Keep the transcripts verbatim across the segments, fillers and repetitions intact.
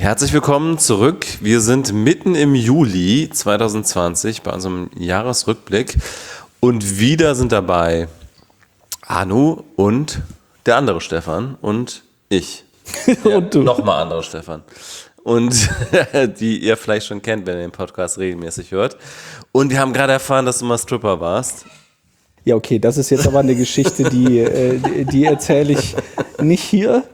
Herzlich willkommen zurück. Wir sind mitten im Juli zwanzig zwanzig bei unserem Jahresrückblick und wieder sind dabei Anu und der andere Stefan und ich. Ja, und du. Nochmal andere Stefan. Und die ihr vielleicht schon kennt, wenn ihr den Podcast regelmäßig hört. Und wir haben gerade erfahren, dass du mal Stripper warst. Ja, okay, das ist jetzt aber eine Geschichte, die, äh, die erzähle ich nicht hier.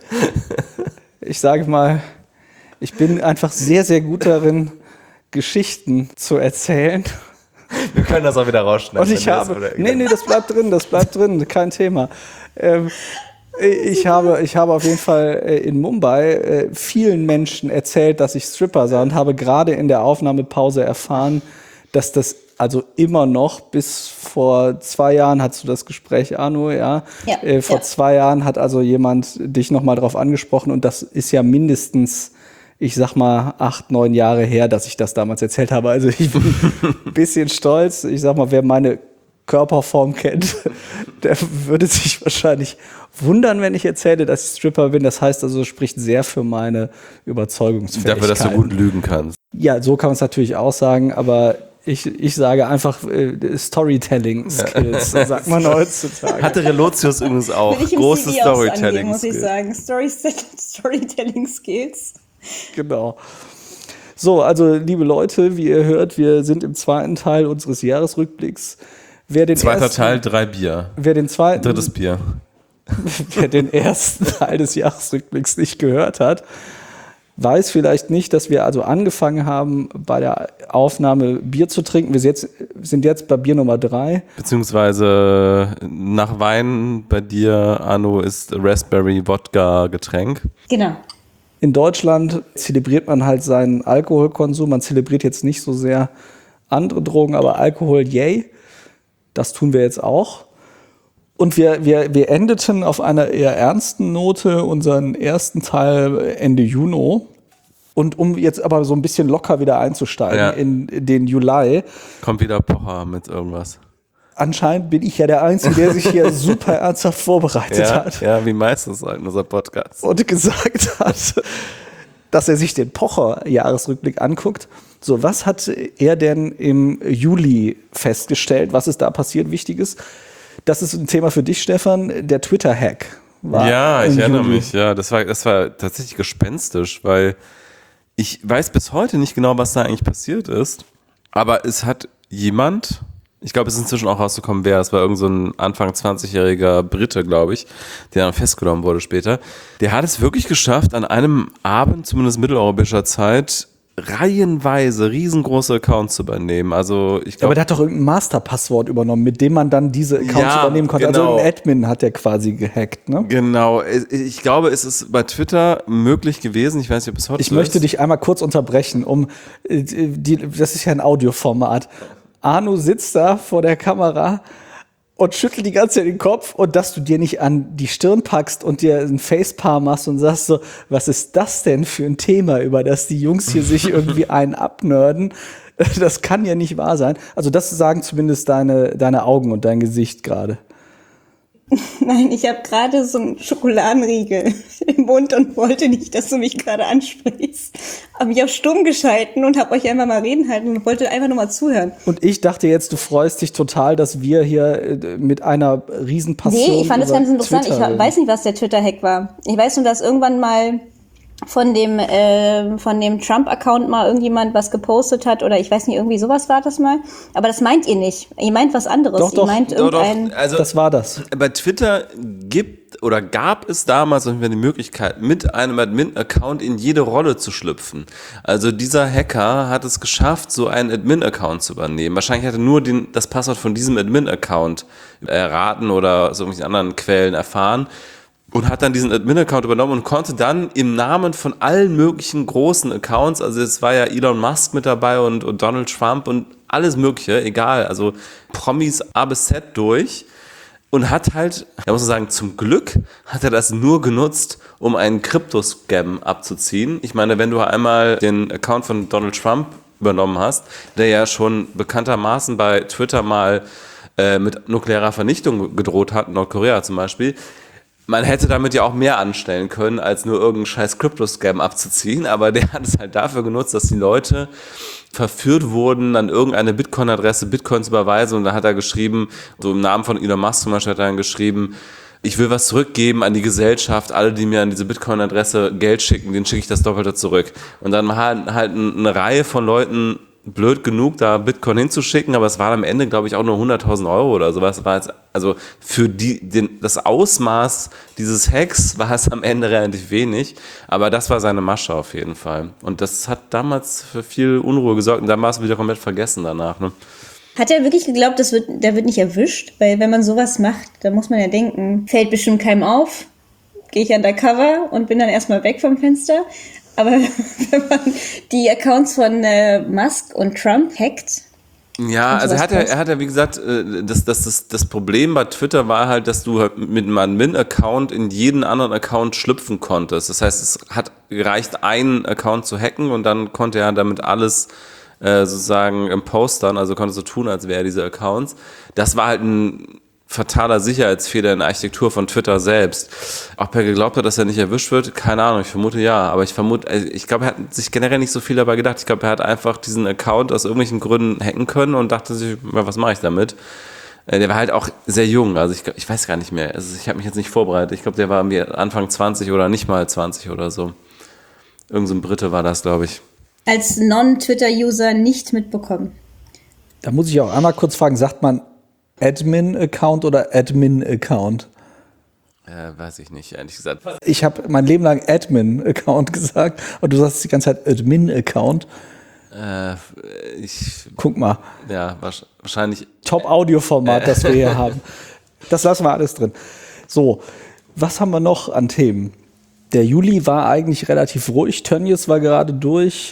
Ich sage mal, ich bin einfach sehr, sehr gut darin, Geschichten zu erzählen. Wir können das auch wieder rausschneiden. Und ich habe, nee, nee, das bleibt drin, das bleibt drin, kein Thema. Ähm, ich habe, ich habe auf jeden Fall in Mumbai äh, vielen Menschen erzählt, dass ich Stripper sah und habe gerade in der Aufnahmepause erfahren, dass das also immer noch bis vor zwei Jahren, hattest du das Gespräch, Anu, ja? Ja, äh, vor ja. zwei Jahren hat also jemand dich nochmal drauf angesprochen und das ist ja mindestens, ich sag mal, acht, neun Jahre her, dass ich das damals erzählt habe. Also ich bin ein bisschen stolz. Ich sag mal, wer meine Körperform kennt, der würde sich wahrscheinlich wundern, wenn ich erzähle, dass ich Stripper bin. Das heißt also, spricht sehr für meine Überzeugungsfähigkeit. Dafür, dass du gut lügen kannst. Ja, so kann man es natürlich auch sagen, aber ich, ich sage einfach äh, Storytelling-Skills, so sagt man heutzutage. Hatte Relotius übrigens auch. Große Storytelling-Skills. Muss ich sagen. Story- Storytelling-Skills. Genau. So, also liebe Leute, wie ihr hört, wir sind im zweiten Teil unseres Jahresrückblicks. Wer den Zweiter ersten, Teil, drei Bier. Wer den zweiten, Drittes Bier. Wer den ersten Teil des Jahresrückblicks nicht gehört hat, weiß vielleicht nicht, dass wir also angefangen haben, bei der Aufnahme Bier zu trinken. Wir jetzt, sind jetzt bei Bier Nummer drei. Beziehungsweise nach Wein bei dir, Anu, ist Raspberry-Wodka-Getränk. Genau. In Deutschland zelebriert man halt seinen Alkoholkonsum. Man zelebriert jetzt nicht so sehr andere Drogen, aber Alkohol, yay. Das tun wir jetzt auch. Und wir, wir, wir endeten auf einer eher ernsten Note unseren ersten Teil Ende Juni. Und um jetzt aber so ein bisschen locker wieder einzusteigen ja. in den Juli. Kommt wieder Pocher mit irgendwas. Anscheinend bin ich ja der Einzige, der sich hier super ernsthaft vorbereitet ja, hat. Ja, wie meistens in unserem Podcast. Und gesagt hat, dass er sich den Pocher-Jahresrückblick anguckt. So, was hat er denn im Juli festgestellt? Was ist da passiert, Wichtiges? Das ist ein Thema für dich, Stefan. Der Twitter-Hack war Ja, ich im erinnere Juli. mich. Ja, das war, das war tatsächlich gespenstisch, weil ich weiß bis heute nicht genau, was da eigentlich passiert ist. Aber es hat jemand, ich glaube, es ist inzwischen auch rausgekommen, wer. Es war irgend so ein Anfang zwanzigjähriger Brite, glaube ich, der dann festgenommen wurde später. Der hat es wirklich geschafft, an einem Abend, zumindest mitteleuropäischer Zeit, reihenweise riesengroße Accounts zu übernehmen. Also ich glaube, Aber der hat doch irgendein Masterpasswort übernommen, mit dem man dann diese Accounts Ja, übernehmen konnte. genau. Also ein Admin hat der quasi gehackt, ne? Genau. Ich glaube, es ist bei Twitter möglich gewesen. Ich weiß nicht, ob es heute Ich so möchte ist. dich einmal kurz unterbrechen, um äh, die, das ist ja ein Audioformat. Anu sitzt da vor der Kamera und schüttelt die ganze Zeit den Kopf und dass du dir nicht an die Stirn packst und dir ein Facepalm machst und sagst so, was ist das denn für ein Thema, über das die Jungs hier sich irgendwie einen abnörden? Das kann ja nicht wahr sein. Also das sagen zumindest deine, deine Augen und dein Gesicht gerade. Nein, ich habe gerade so einen Schokoladenriegel im Mund und wollte nicht, dass du mich gerade ansprichst. Habe mich auf stumm geschalten und habe euch einfach mal reden halten und wollte einfach nur mal zuhören. Und ich dachte jetzt, du freust dich total, dass wir hier äh, mit einer Riesenpassion Nee, ich fand das über ganz interessant. Twitter Ich reden. weiß nicht, was der Twitter-Hack war. Ich weiß nur, dass irgendwann mal von dem äh, von dem Trump-Account mal irgendjemand was gepostet hat oder ich weiß nicht, irgendwie sowas war das mal. Aber das meint ihr nicht. Ihr meint was anderes. Doch, doch. Ihr meint Doch, doch. irgendein... Also Das war das. bei Twitter gibt oder gab es damals auf jeden Fall die Möglichkeit, mit einem Admin-Account in jede Rolle zu schlüpfen. Also dieser Hacker hat es geschafft, so einen Admin-Account zu übernehmen. Wahrscheinlich hat er nur den, das Passwort von diesem Admin-Account erraten oder aus irgendwelchen anderen Quellen erfahren. Und hat dann diesen Admin-Account übernommen und konnte dann im Namen von allen möglichen großen Accounts, also es war ja Elon Musk mit dabei und, und Donald Trump und alles mögliche, egal, also Promis A bis Z durch und hat halt, da muss man sagen, zum Glück hat er das nur genutzt, um einen Krypto-Scam abzuziehen. Ich meine, wenn du einmal den Account von Donald Trump übernommen hast, der ja schon bekanntermaßen bei Twitter mal äh, mit nuklearer Vernichtung gedroht hat, Nordkorea zum Beispiel, Man hätte damit ja auch mehr anstellen können, als nur irgendeinen scheiß Crypto-Scam abzuziehen, aber der hat es halt dafür genutzt, dass die Leute verführt wurden, an irgendeine Bitcoin-Adresse Bitcoin zu überweisen, und da hat er geschrieben, so im Namen von Elon Musk zum Beispiel hat er dann geschrieben, ich will was zurückgeben an die Gesellschaft, alle, die mir an diese Bitcoin-Adresse Geld schicken, denen schicke ich das Doppelte zurück. Und dann halt, halt eine Reihe von Leuten blöd genug, da Bitcoin hinzuschicken, aber es waren am Ende, glaube ich, auch nur hunderttausend Euro oder sowas. War jetzt, also für die, den, das Ausmaß dieses Hacks war es am Ende relativ wenig, aber das war seine Masche auf jeden Fall. Und das hat damals für viel Unruhe gesorgt, und dann war es wieder komplett vergessen danach. Ne? Hat er wirklich geglaubt, das wird, der wird nicht erwischt? Weil wenn man sowas macht, dann muss man ja denken, fällt bestimmt keinem auf, gehe ich undercover und bin dann erstmal weg vom Fenster. Aber wenn man die Accounts von äh, Musk und Trump hackt. Ja, also er hat ja, er hat ja, wie gesagt, das, das, das, das Problem bei Twitter war halt, dass du mit einem Admin-Account in jeden anderen Account schlüpfen konntest. Das heißt, es hat gereicht, einen Account zu hacken, und dann konnte er damit alles äh, sozusagen impostern, also konnte so tun, als wäre diese Accounts. Das war halt ein fataler Sicherheitsfehler in der Architektur von Twitter selbst. Ob er geglaubt hat, dass er nicht erwischt wird, keine Ahnung, ich vermute ja, aber ich vermute, ich glaube, er hat sich generell nicht so viel dabei gedacht. Ich glaube, er hat einfach diesen Account aus irgendwelchen Gründen hacken können und dachte sich, was mache ich damit? Der war halt auch sehr jung, also ich, ich weiß gar nicht mehr, also ich habe mich jetzt nicht vorbereitet, ich glaube, der war Anfang zwanzig oder nicht mal zwanzig oder so. Irgend so ein Brite war das, glaube ich. Als Non-Twitter-User nicht mitbekommen. Da muss ich auch einmal kurz fragen, sagt man Admin-Account oder Admin-Account? Äh, weiß ich nicht, ehrlich gesagt. Ich habe mein Leben lang Admin-Account gesagt, und du sagst die ganze Zeit Admin-Account. Äh, ich... Guck mal. Ja, wahrscheinlich... Top-Audio-Format, äh. das wir hier haben. Das lassen wir alles drin. So, was haben wir noch an Themen? Der Juli war eigentlich relativ ruhig. Tönnies war gerade durch.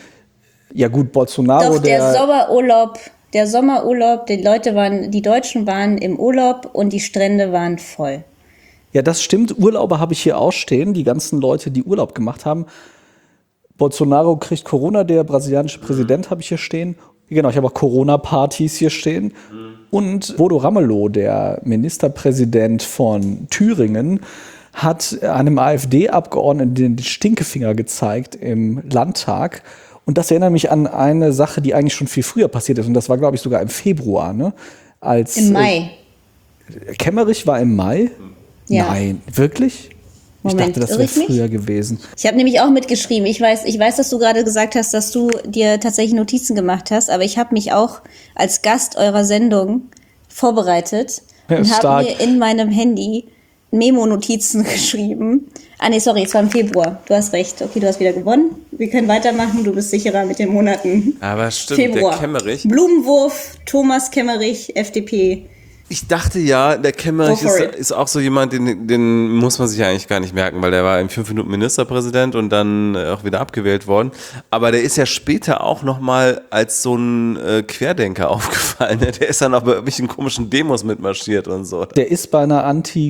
Ja gut, Bolsonaro. Doch, der, der Sommerurlaub... Der Sommerurlaub, die Leute waren, die Deutschen waren im Urlaub und die Strände waren voll. Ja, das stimmt. Urlauber habe ich hier auch stehen. Die ganzen Leute, die Urlaub gemacht haben. Bolsonaro kriegt Corona, der brasilianische Präsident, habe ich hier stehen. Genau, ich habe auch Corona-Partys hier stehen. Mhm. Und Bodo Ramelow, der Ministerpräsident von Thüringen, hat einem AfD-Abgeordneten den Stinkefinger gezeigt im Landtag. Und das erinnert mich an eine Sache, die eigentlich schon viel früher passiert ist. Und das war, glaube ich, sogar im Februar. Ne? Als, Im Mai. Äh, Kemmerich war im Mai? Ja. Nein, wirklich? Moment, ich dachte, das wäre früher gewesen. Ich habe nämlich auch mitgeschrieben. Ich weiß, ich weiß, dass du gerade gesagt hast, dass du dir tatsächlich Notizen gemacht hast. Aber ich habe mich auch als Gast eurer Sendung vorbereitet ja, und habe mir in meinem Handy Memo-Notizen geschrieben. Ah nee, sorry, es war im Februar. Du hast recht. Okay, du hast wieder gewonnen. Wir können weitermachen. Du bist sicherer mit den Monaten. Aber stimmt, Februar. Der Kemmerich. Blumenwurf, Thomas Kemmerich, F D P. Ich dachte ja, der Kemmerich ist, ist auch so jemand, den, den muss man sich eigentlich gar nicht merken, weil der war in fünf Minuten Ministerpräsident und dann auch wieder abgewählt worden. Aber der ist ja später auch nochmal als so ein äh, Querdenker aufgefallen. Der ist dann auch bei irgendwelchen komischen Demos mitmarschiert und so. Der ist bei einer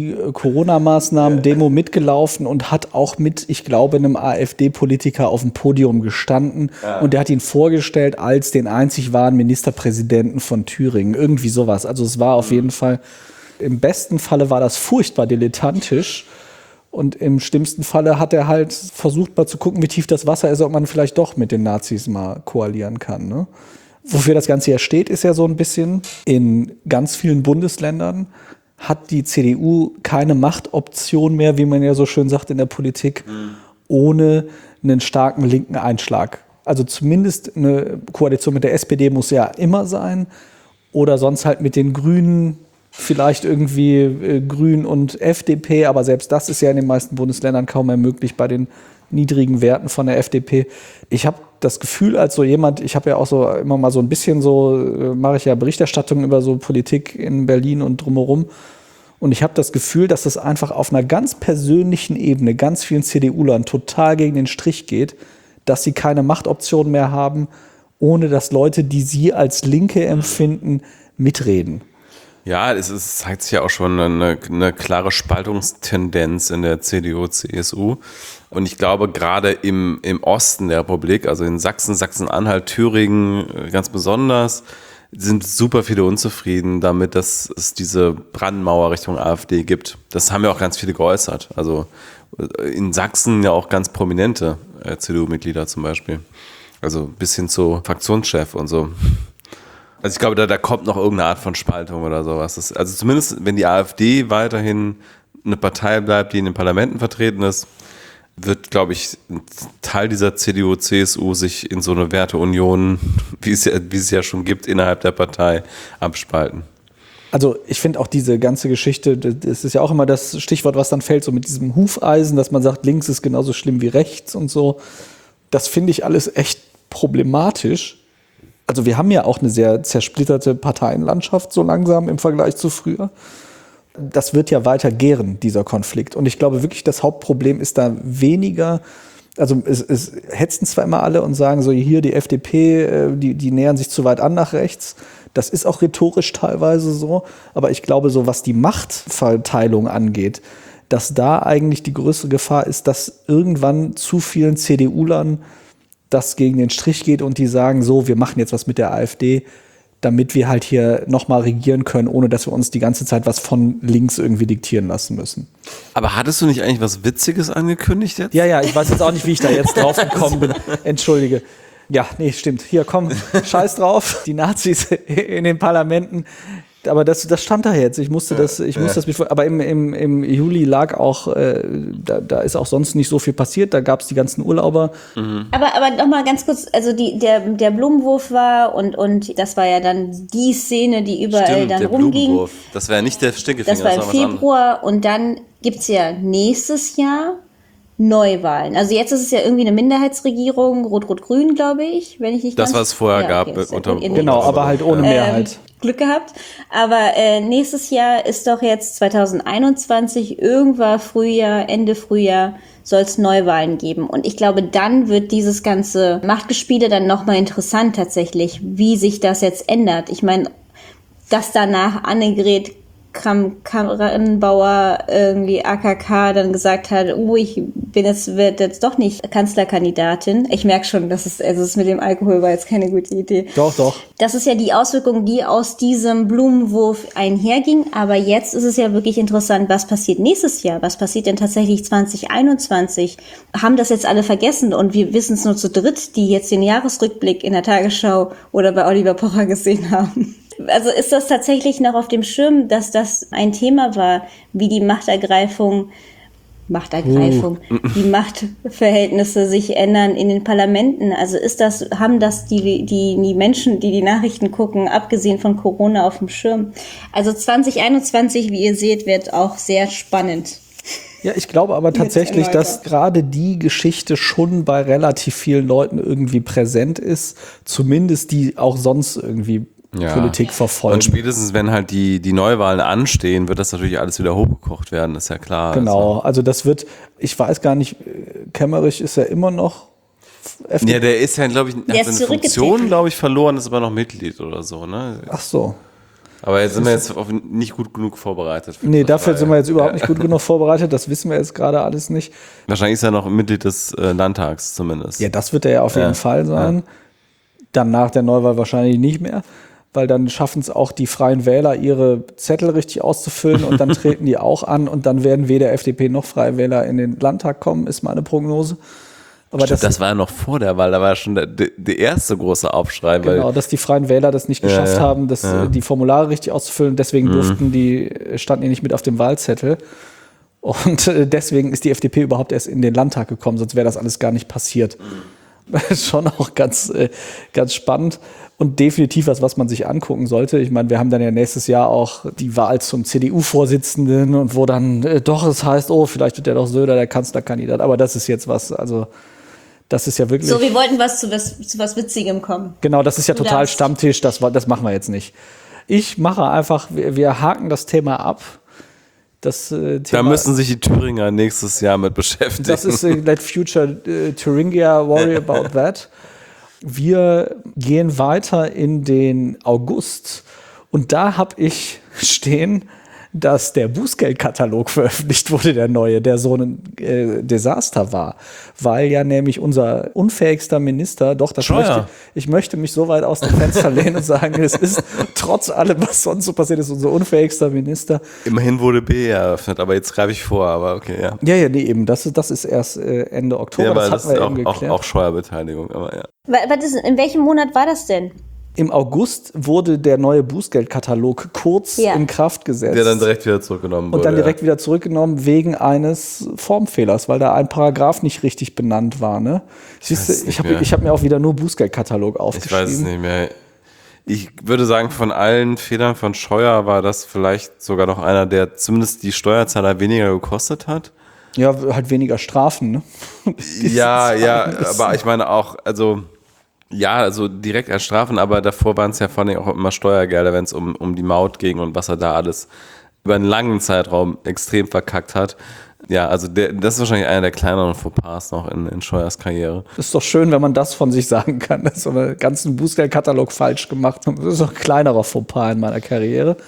Anti-Corona-Maßnahmen-Demo mitgelaufen und hat auch mit, ich glaube, einem AfD-Politiker auf dem Podium gestanden. Ja. Und der hat ihn vorgestellt als den einzig wahren Ministerpräsidenten von Thüringen. Irgendwie sowas. Also es war auf jeden Fall, im besten Falle war das furchtbar dilettantisch, und im schlimmsten Falle hat er halt versucht, mal zu gucken, wie tief das Wasser ist, ob man vielleicht doch mit den Nazis mal koalieren kann. Ne? Wofür das Ganze ja steht, ist ja so ein bisschen, in ganz vielen Bundesländern hat die C D U keine Machtoption mehr, wie man ja so schön sagt in der Politik, mhm. ohne einen starken linken Einschlag. Also zumindest eine Koalition mit der S P D muss ja immer sein. Oder sonst halt mit den Grünen, vielleicht irgendwie äh, Grün und F D P, aber selbst das ist ja in den meisten Bundesländern kaum mehr möglich bei den niedrigen Werten von der F D P. Ich habe das Gefühl, als so jemand, ich habe ja auch so immer mal so ein bisschen so, äh, mache ich ja Berichterstattung über so Politik in Berlin und drumherum. Und ich habe das Gefühl, dass das einfach auf einer ganz persönlichen Ebene ganz vielen C D U-Lern total gegen den Strich geht, dass sie keine Machtoption mehr haben, ohne dass Leute, die sie als Linke empfinden, mitreden. Ja, es, es zeigt sich ja auch schon eine, eine klare Spaltungstendenz in der C D U, C S U. Und ich glaube, gerade im, im Osten der Republik, also in Sachsen, Sachsen-Anhalt, Thüringen ganz besonders, sind super viele unzufrieden damit, dass es diese Brandmauer Richtung AfD gibt. Das haben ja auch ganz viele geäußert. Also in Sachsen ja auch ganz prominente äh, C D U-Mitglieder zum Beispiel. Also bis hin zu Fraktionschef und so. Also ich glaube, da, da kommt noch irgendeine Art von Spaltung oder sowas. Das, also zumindest, wenn die AfD weiterhin eine Partei bleibt, die in den Parlamenten vertreten ist, wird, glaube ich, ein Teil dieser C D U, C S U sich in so eine Werteunion, wie es ja, wie es ja schon gibt, innerhalb der Partei abspalten. Also ich finde auch diese ganze Geschichte, das ist ja auch immer das Stichwort, was dann fällt, so mit diesem Hufeisen, dass man sagt, links ist genauso schlimm wie rechts und so. Das finde ich alles echt problematisch. Also wir haben ja auch eine sehr zersplitterte Parteienlandschaft so langsam im Vergleich zu früher. Das wird ja weiter gären, dieser Konflikt. Und ich glaube wirklich, das Hauptproblem ist da weniger, also es, es hetzen zwar immer alle und sagen so, hier die F D P, die, die nähern sich zu weit an nach rechts. Das ist auch rhetorisch teilweise so. Aber ich glaube, so was die Machtverteilung angeht, dass da eigentlich die größere Gefahr ist, dass irgendwann zu vielen CDUlern das gegen den Strich geht und die sagen, so, wir machen jetzt was mit der AfD, damit wir halt hier nochmal regieren können, ohne dass wir uns die ganze Zeit was von links irgendwie diktieren lassen müssen. Aber hattest du nicht eigentlich was Witziges angekündigt jetzt? Ja, ja, ich weiß jetzt auch nicht, wie ich da jetzt drauf gekommen bin. Entschuldige. Ja, nee, stimmt. Hier, komm, scheiß drauf. Die Nazis in den Parlamenten. Aber das, das stand da jetzt. Ich musste das, ich musste das, aber im, im, im Juli lag auch, äh, da, da ist auch sonst nicht so viel passiert. Da gab es die ganzen Urlauber. Mhm. Aber, aber noch mal ganz kurz, also die, der, der Blumenwurf war und, und das war ja dann die Szene, die überall Stimmt, dann der rumging. Blumenwurf. Das war ja nicht der Stinkefinger. Das war im das war Februar und dann gibt's ja nächstes Jahr Neuwahlen. Also jetzt ist es ja irgendwie eine Minderheitsregierung, Rot-Rot-Grün, glaube ich, wenn ich nicht Das, ganz... was es vorher ja, gab. okay, ist ja unter, gut, in- Genau, aber halt ohne Mehrheit. Ähm, Glück gehabt. Aber äh, nächstes Jahr ist doch jetzt zwanzig einundzwanzig, irgendwann Frühjahr, Ende Frühjahr, soll es Neuwahlen geben. Und ich glaube, dann wird dieses ganze Machtgespiele dann nochmal interessant tatsächlich, wie sich das jetzt ändert. Ich meine, dass danach Annegret Kramp-Karrenbauer, irgendwie A K K, dann gesagt hat, oh, ich bin jetzt, werd jetzt doch nicht Kanzlerkandidatin. Ich merke schon, dass es, also es mit dem Alkohol war jetzt keine gute Idee. Doch, doch. Das ist ja die Auswirkung, die aus diesem Blumenwurf einherging. Aber jetzt ist es ja wirklich interessant, was passiert nächstes Jahr? Was passiert denn tatsächlich zwanzig einundzwanzig? Haben das jetzt alle vergessen und wir wissen es nur zu dritt, die jetzt den Jahresrückblick in der Tagesschau oder bei Oliver Pocher gesehen haben? Also ist das tatsächlich noch auf dem Schirm, dass das ein Thema war, wie die Machtergreifung, Machtergreifung, uh. die Machtverhältnisse sich ändern in den Parlamenten? Also ist das, haben das die, die, die Menschen, die die Nachrichten gucken, abgesehen von Corona auf dem Schirm? Also zwanzig einundzwanzig, wie ihr seht, wird auch sehr spannend. Ja, ich glaube aber tatsächlich, dass gerade die Geschichte schon bei relativ vielen Leuten irgendwie präsent ist, zumindest die auch sonst irgendwie ja. Politik verfolgen. Und spätestens, wenn halt die, die Neuwahlen anstehen, wird das natürlich alles wieder hochgekocht werden, ist ja klar. Genau, also das wird, ich weiß gar nicht, Kemmerich ist ja immer noch F D P. Ja, der ist ja, glaube ich, der hat seine Funktion, glaube ich, verloren, ist aber noch Mitglied oder so, ne? Ach so. Aber jetzt sind wir jetzt nicht gut genug vorbereitet. Nee, dafür sind wir jetzt überhaupt nicht gut genug vorbereitet. Das wissen wir jetzt gerade alles nicht. Wahrscheinlich ist er noch Mitglied des äh, Landtags zumindest. Ja, das wird er ja auf jeden ja. Fall sein. Ja. Dann nach der Neuwahl wahrscheinlich nicht mehr, weil dann schaffen es auch die Freien Wähler, ihre Zettel richtig auszufüllen und dann treten die auch an und dann werden weder F D P noch Freie Wähler in den Landtag kommen, ist meine Prognose. Aber Stimmt, das, das war ja noch vor der Wahl, da war schon der, der erste große Aufschrei. Genau, weil dass die Freien Wähler das nicht geschafft ja, ja, haben, das, ja. die Formulare richtig auszufüllen. Deswegen mhm. durften die, standen die nicht mit auf dem Wahlzettel. Und deswegen ist die F D P überhaupt erst in den Landtag gekommen, sonst wäre das alles gar nicht passiert. Mhm. Schon auch ganz, ganz spannend und definitiv was, was man sich angucken sollte. Ich meine, wir haben dann ja nächstes Jahr auch die Wahl zum C D U-Vorsitzenden und wo dann äh, doch es heißt, oh, vielleicht wird ja doch Söder der Kanzlerkandidat. Aber das ist jetzt was, also das ist ja wirklich... So, wir wollten was zu was, zu was Witzigem kommen. Genau, das ist ja du total darfst. Stammtisch, das, das machen wir jetzt nicht. Ich mache einfach, wir, wir haken das Thema ab. Das, äh, Thema, da müssen sich die Thüringer nächstes Jahr mit beschäftigen. Das ist äh, Let Future äh, Thuringia worry about that. Wir gehen weiter in den August und da habe ich stehen dass der Bußgeldkatalog veröffentlicht wurde, der neue, der so ein äh, Desaster war. Weil ja nämlich unser unfähigster Minister, doch, das möchte, ich möchte mich so weit aus dem Fenster lehnen und sagen, es ist trotz allem, was sonst so passiert ist, unser unfähigster Minister. Immerhin wurde B eröffnet, aber jetzt greife ich vor, aber okay, ja. Ja, ja, nee, eben, das ist, das ist erst äh, Ende Oktober, Ja, aber das das hatten wir ist eben auch, auch, geklärt. auch Steuerbeteiligung, aber ja. Was ist, in welchem Monat war das denn? Im August wurde der neue Bußgeldkatalog kurz Ja. in Kraft gesetzt. Der dann direkt wieder zurückgenommen wurde. und dann direkt ja. wieder zurückgenommen wegen eines Formfehlers, weil da ein Paragraph nicht richtig benannt war. Ne? Siehst du, weiß es ich nicht habe mehr. ich hab mir auch wieder nur Bußgeldkatalog Ich aufgeschrieben. weiß es nicht mehr. Ich würde sagen, von allen Fehlern von Scheuer war das vielleicht sogar noch einer, der zumindest die Steuerzahler weniger gekostet hat. Ja, halt weniger Strafen. Ne? Ja, ja, ein bisschen- aber ich meine auch, also ja, also direkt als Strafen, aber davor waren es ja vor allem auch immer Steuergelder, wenn es um, um die Maut ging und was er da alles über einen langen Zeitraum extrem verkackt hat. Ja, also der, das ist wahrscheinlich einer der kleineren Fauxpas noch in, in Scheuers Karriere. Ist doch schön, wenn man das von sich sagen kann. Das ist so einen ganzen Bußgeldkatalog falsch gemacht. Das ist doch ein kleinerer Fauxpas in meiner Karriere.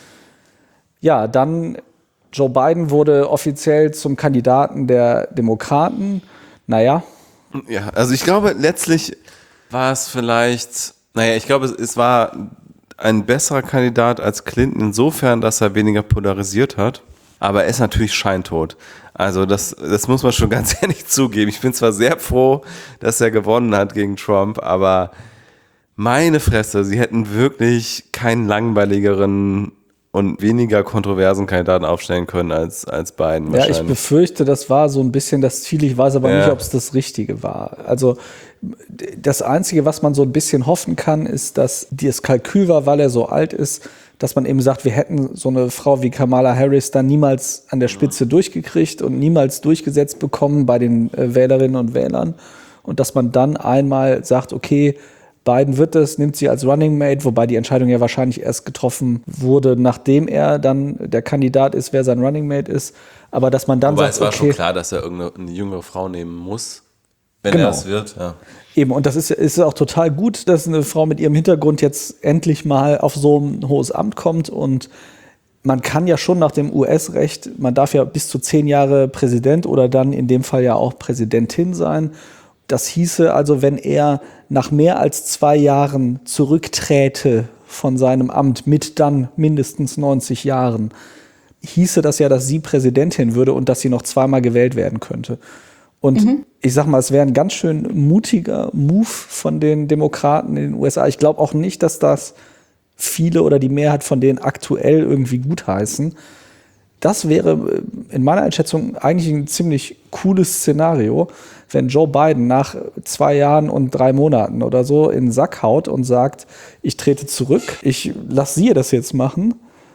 Ja, dann Joe Biden wurde offiziell zum Kandidaten der Demokraten. Naja, Ja, also ich glaube, letztlich war es vielleicht, naja, ich glaube, es, es war ein besserer Kandidat als Clinton insofern, dass er weniger polarisiert hat. Aber er ist natürlich scheintot. Also das, das muss man schon ganz ehrlich zugeben. Ich bin zwar sehr froh, dass er gewonnen hat gegen Trump, aber meine Fresse, sie hätten wirklich keinen langweiligeren und weniger kontroversen Kandidaten aufstellen können als, als Biden ja, ich wahrscheinlich. befürchte, das war so ein bisschen das Ziel. Ich weiß aber Ja. nicht, ob es das Richtige war. Also das Einzige, was man so ein bisschen hoffen kann, ist, dass das Kalkül war, weil er so alt ist, dass man eben sagt, wir hätten so eine Frau wie Kamala Harris dann niemals an der Spitze durchgekriegt und niemals durchgesetzt bekommen bei den äh, Wählerinnen und Wählern. Und dass man dann einmal sagt, okay, Biden wird es, nimmt sie als Running Mate, wobei die Entscheidung ja wahrscheinlich erst getroffen wurde, nachdem er dann der Kandidat ist, wer sein Running Mate ist. Aber dass man dann Aber sagt, es war okay, schon klar, dass er irgendeine jüngere Frau nehmen muss, wenn Genau. er es wird. Ja. eben, und das ist, ist auch total gut, dass eine Frau mit ihrem Hintergrund jetzt endlich mal auf so ein hohes Amt kommt. Und man kann ja schon nach dem U S-Recht, man darf ja bis zu zehn Jahre Präsident oder dann in dem Fall ja auch Präsidentin sein. Das hieße also, wenn er nach mehr als zwei Jahren zurückträte von seinem Amt mit dann mindestens neunzig Jahren, hieße das ja, dass sie Präsidentin würde und dass sie noch zweimal gewählt werden könnte. Und ich sag mal, es wäre ein ganz schön mutiger Move von den Demokraten in den U S A. Ich glaube auch nicht, dass das viele oder die Mehrheit von denen aktuell irgendwie gutheißen. Das wäre in meiner Einschätzung eigentlich ein ziemlich cooles Szenario, wenn Joe Biden nach zwei Jahren und drei Monaten oder so in den Sack haut und sagt, ich trete zurück, ich lasse sie das jetzt machen.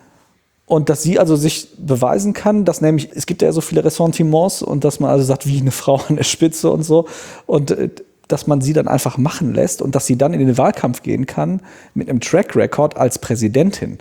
Und dass sie also sich beweisen kann, dass nämlich, es gibt ja so viele Ressentiments und dass man also sagt, wie eine Frau an der Spitze und so. Und äh, dass man sie dann einfach machen lässt und dass sie dann in den Wahlkampf gehen kann mit einem Track Record als Präsidentin.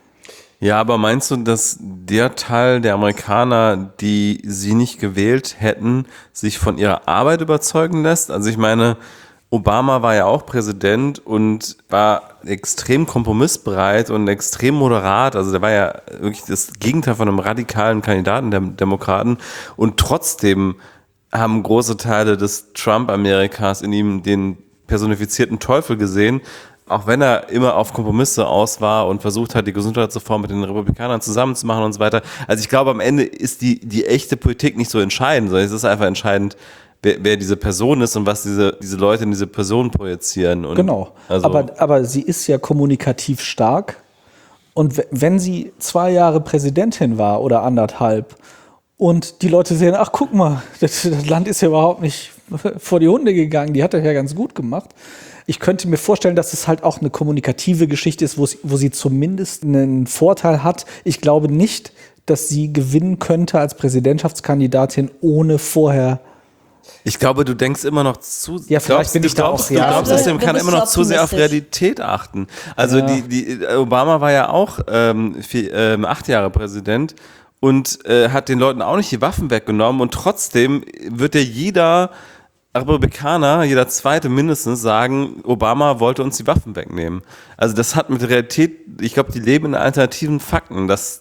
Ja, aber meinst du, dass der Teil der Amerikaner, die sie nicht gewählt hätten, sich von ihrer Arbeit überzeugen lässt? Also ich meine, Obama war ja auch Präsident und war extrem kompromissbereit und extrem moderat. Also der war ja wirklich das Gegenteil von einem radikalen Kandidaten der Demokraten. Und trotzdem haben große Teile des Trump-Amerikas in ihm den personifizierten Teufel gesehen. Auch wenn er immer auf Kompromisse aus war und versucht hat, die Gesundheitsreform mit den Republikanern zusammenzumachen und so weiter. Also ich glaube, am Ende ist die, die echte Politik nicht so entscheidend, sondern es ist einfach entscheidend, wer, wer diese Person ist und was diese, diese Leute in diese Person projizieren. Und Genau. Also, aber, aber sie ist ja kommunikativ stark. Und w- wenn sie zwei Jahre Präsidentin war oder anderthalb und die Leute sehen, ach guck mal, das, das Land ist ja überhaupt nicht vor die Hunde gegangen, die hat das ja ganz gut gemacht. Ich könnte mir vorstellen, dass es halt auch eine kommunikative Geschichte ist, wo sie, wo sie zumindest einen Vorteil hat. Ich glaube nicht, dass sie gewinnen könnte als Präsidentschaftskandidatin, ohne vorher. ich glaube, du denkst immer noch zu. Ja, vielleicht bin du ich da glaubst, auch, Du ja. glaubst, Du- dass dem du kann bist immer noch so zu sehr auf optimistisch. Realität achten. Also Ja. die, die Obama war ja auch ähm, vier, ähm, acht Jahre Präsident und äh, hat den Leuten auch nicht die Waffen weggenommen und trotzdem wird ja jeder Republikaner, jeder zweite mindestens, sagen, Obama wollte uns die Waffen wegnehmen. Also das hat mit Realität, ich glaube, die leben in alternativen Fakten. Das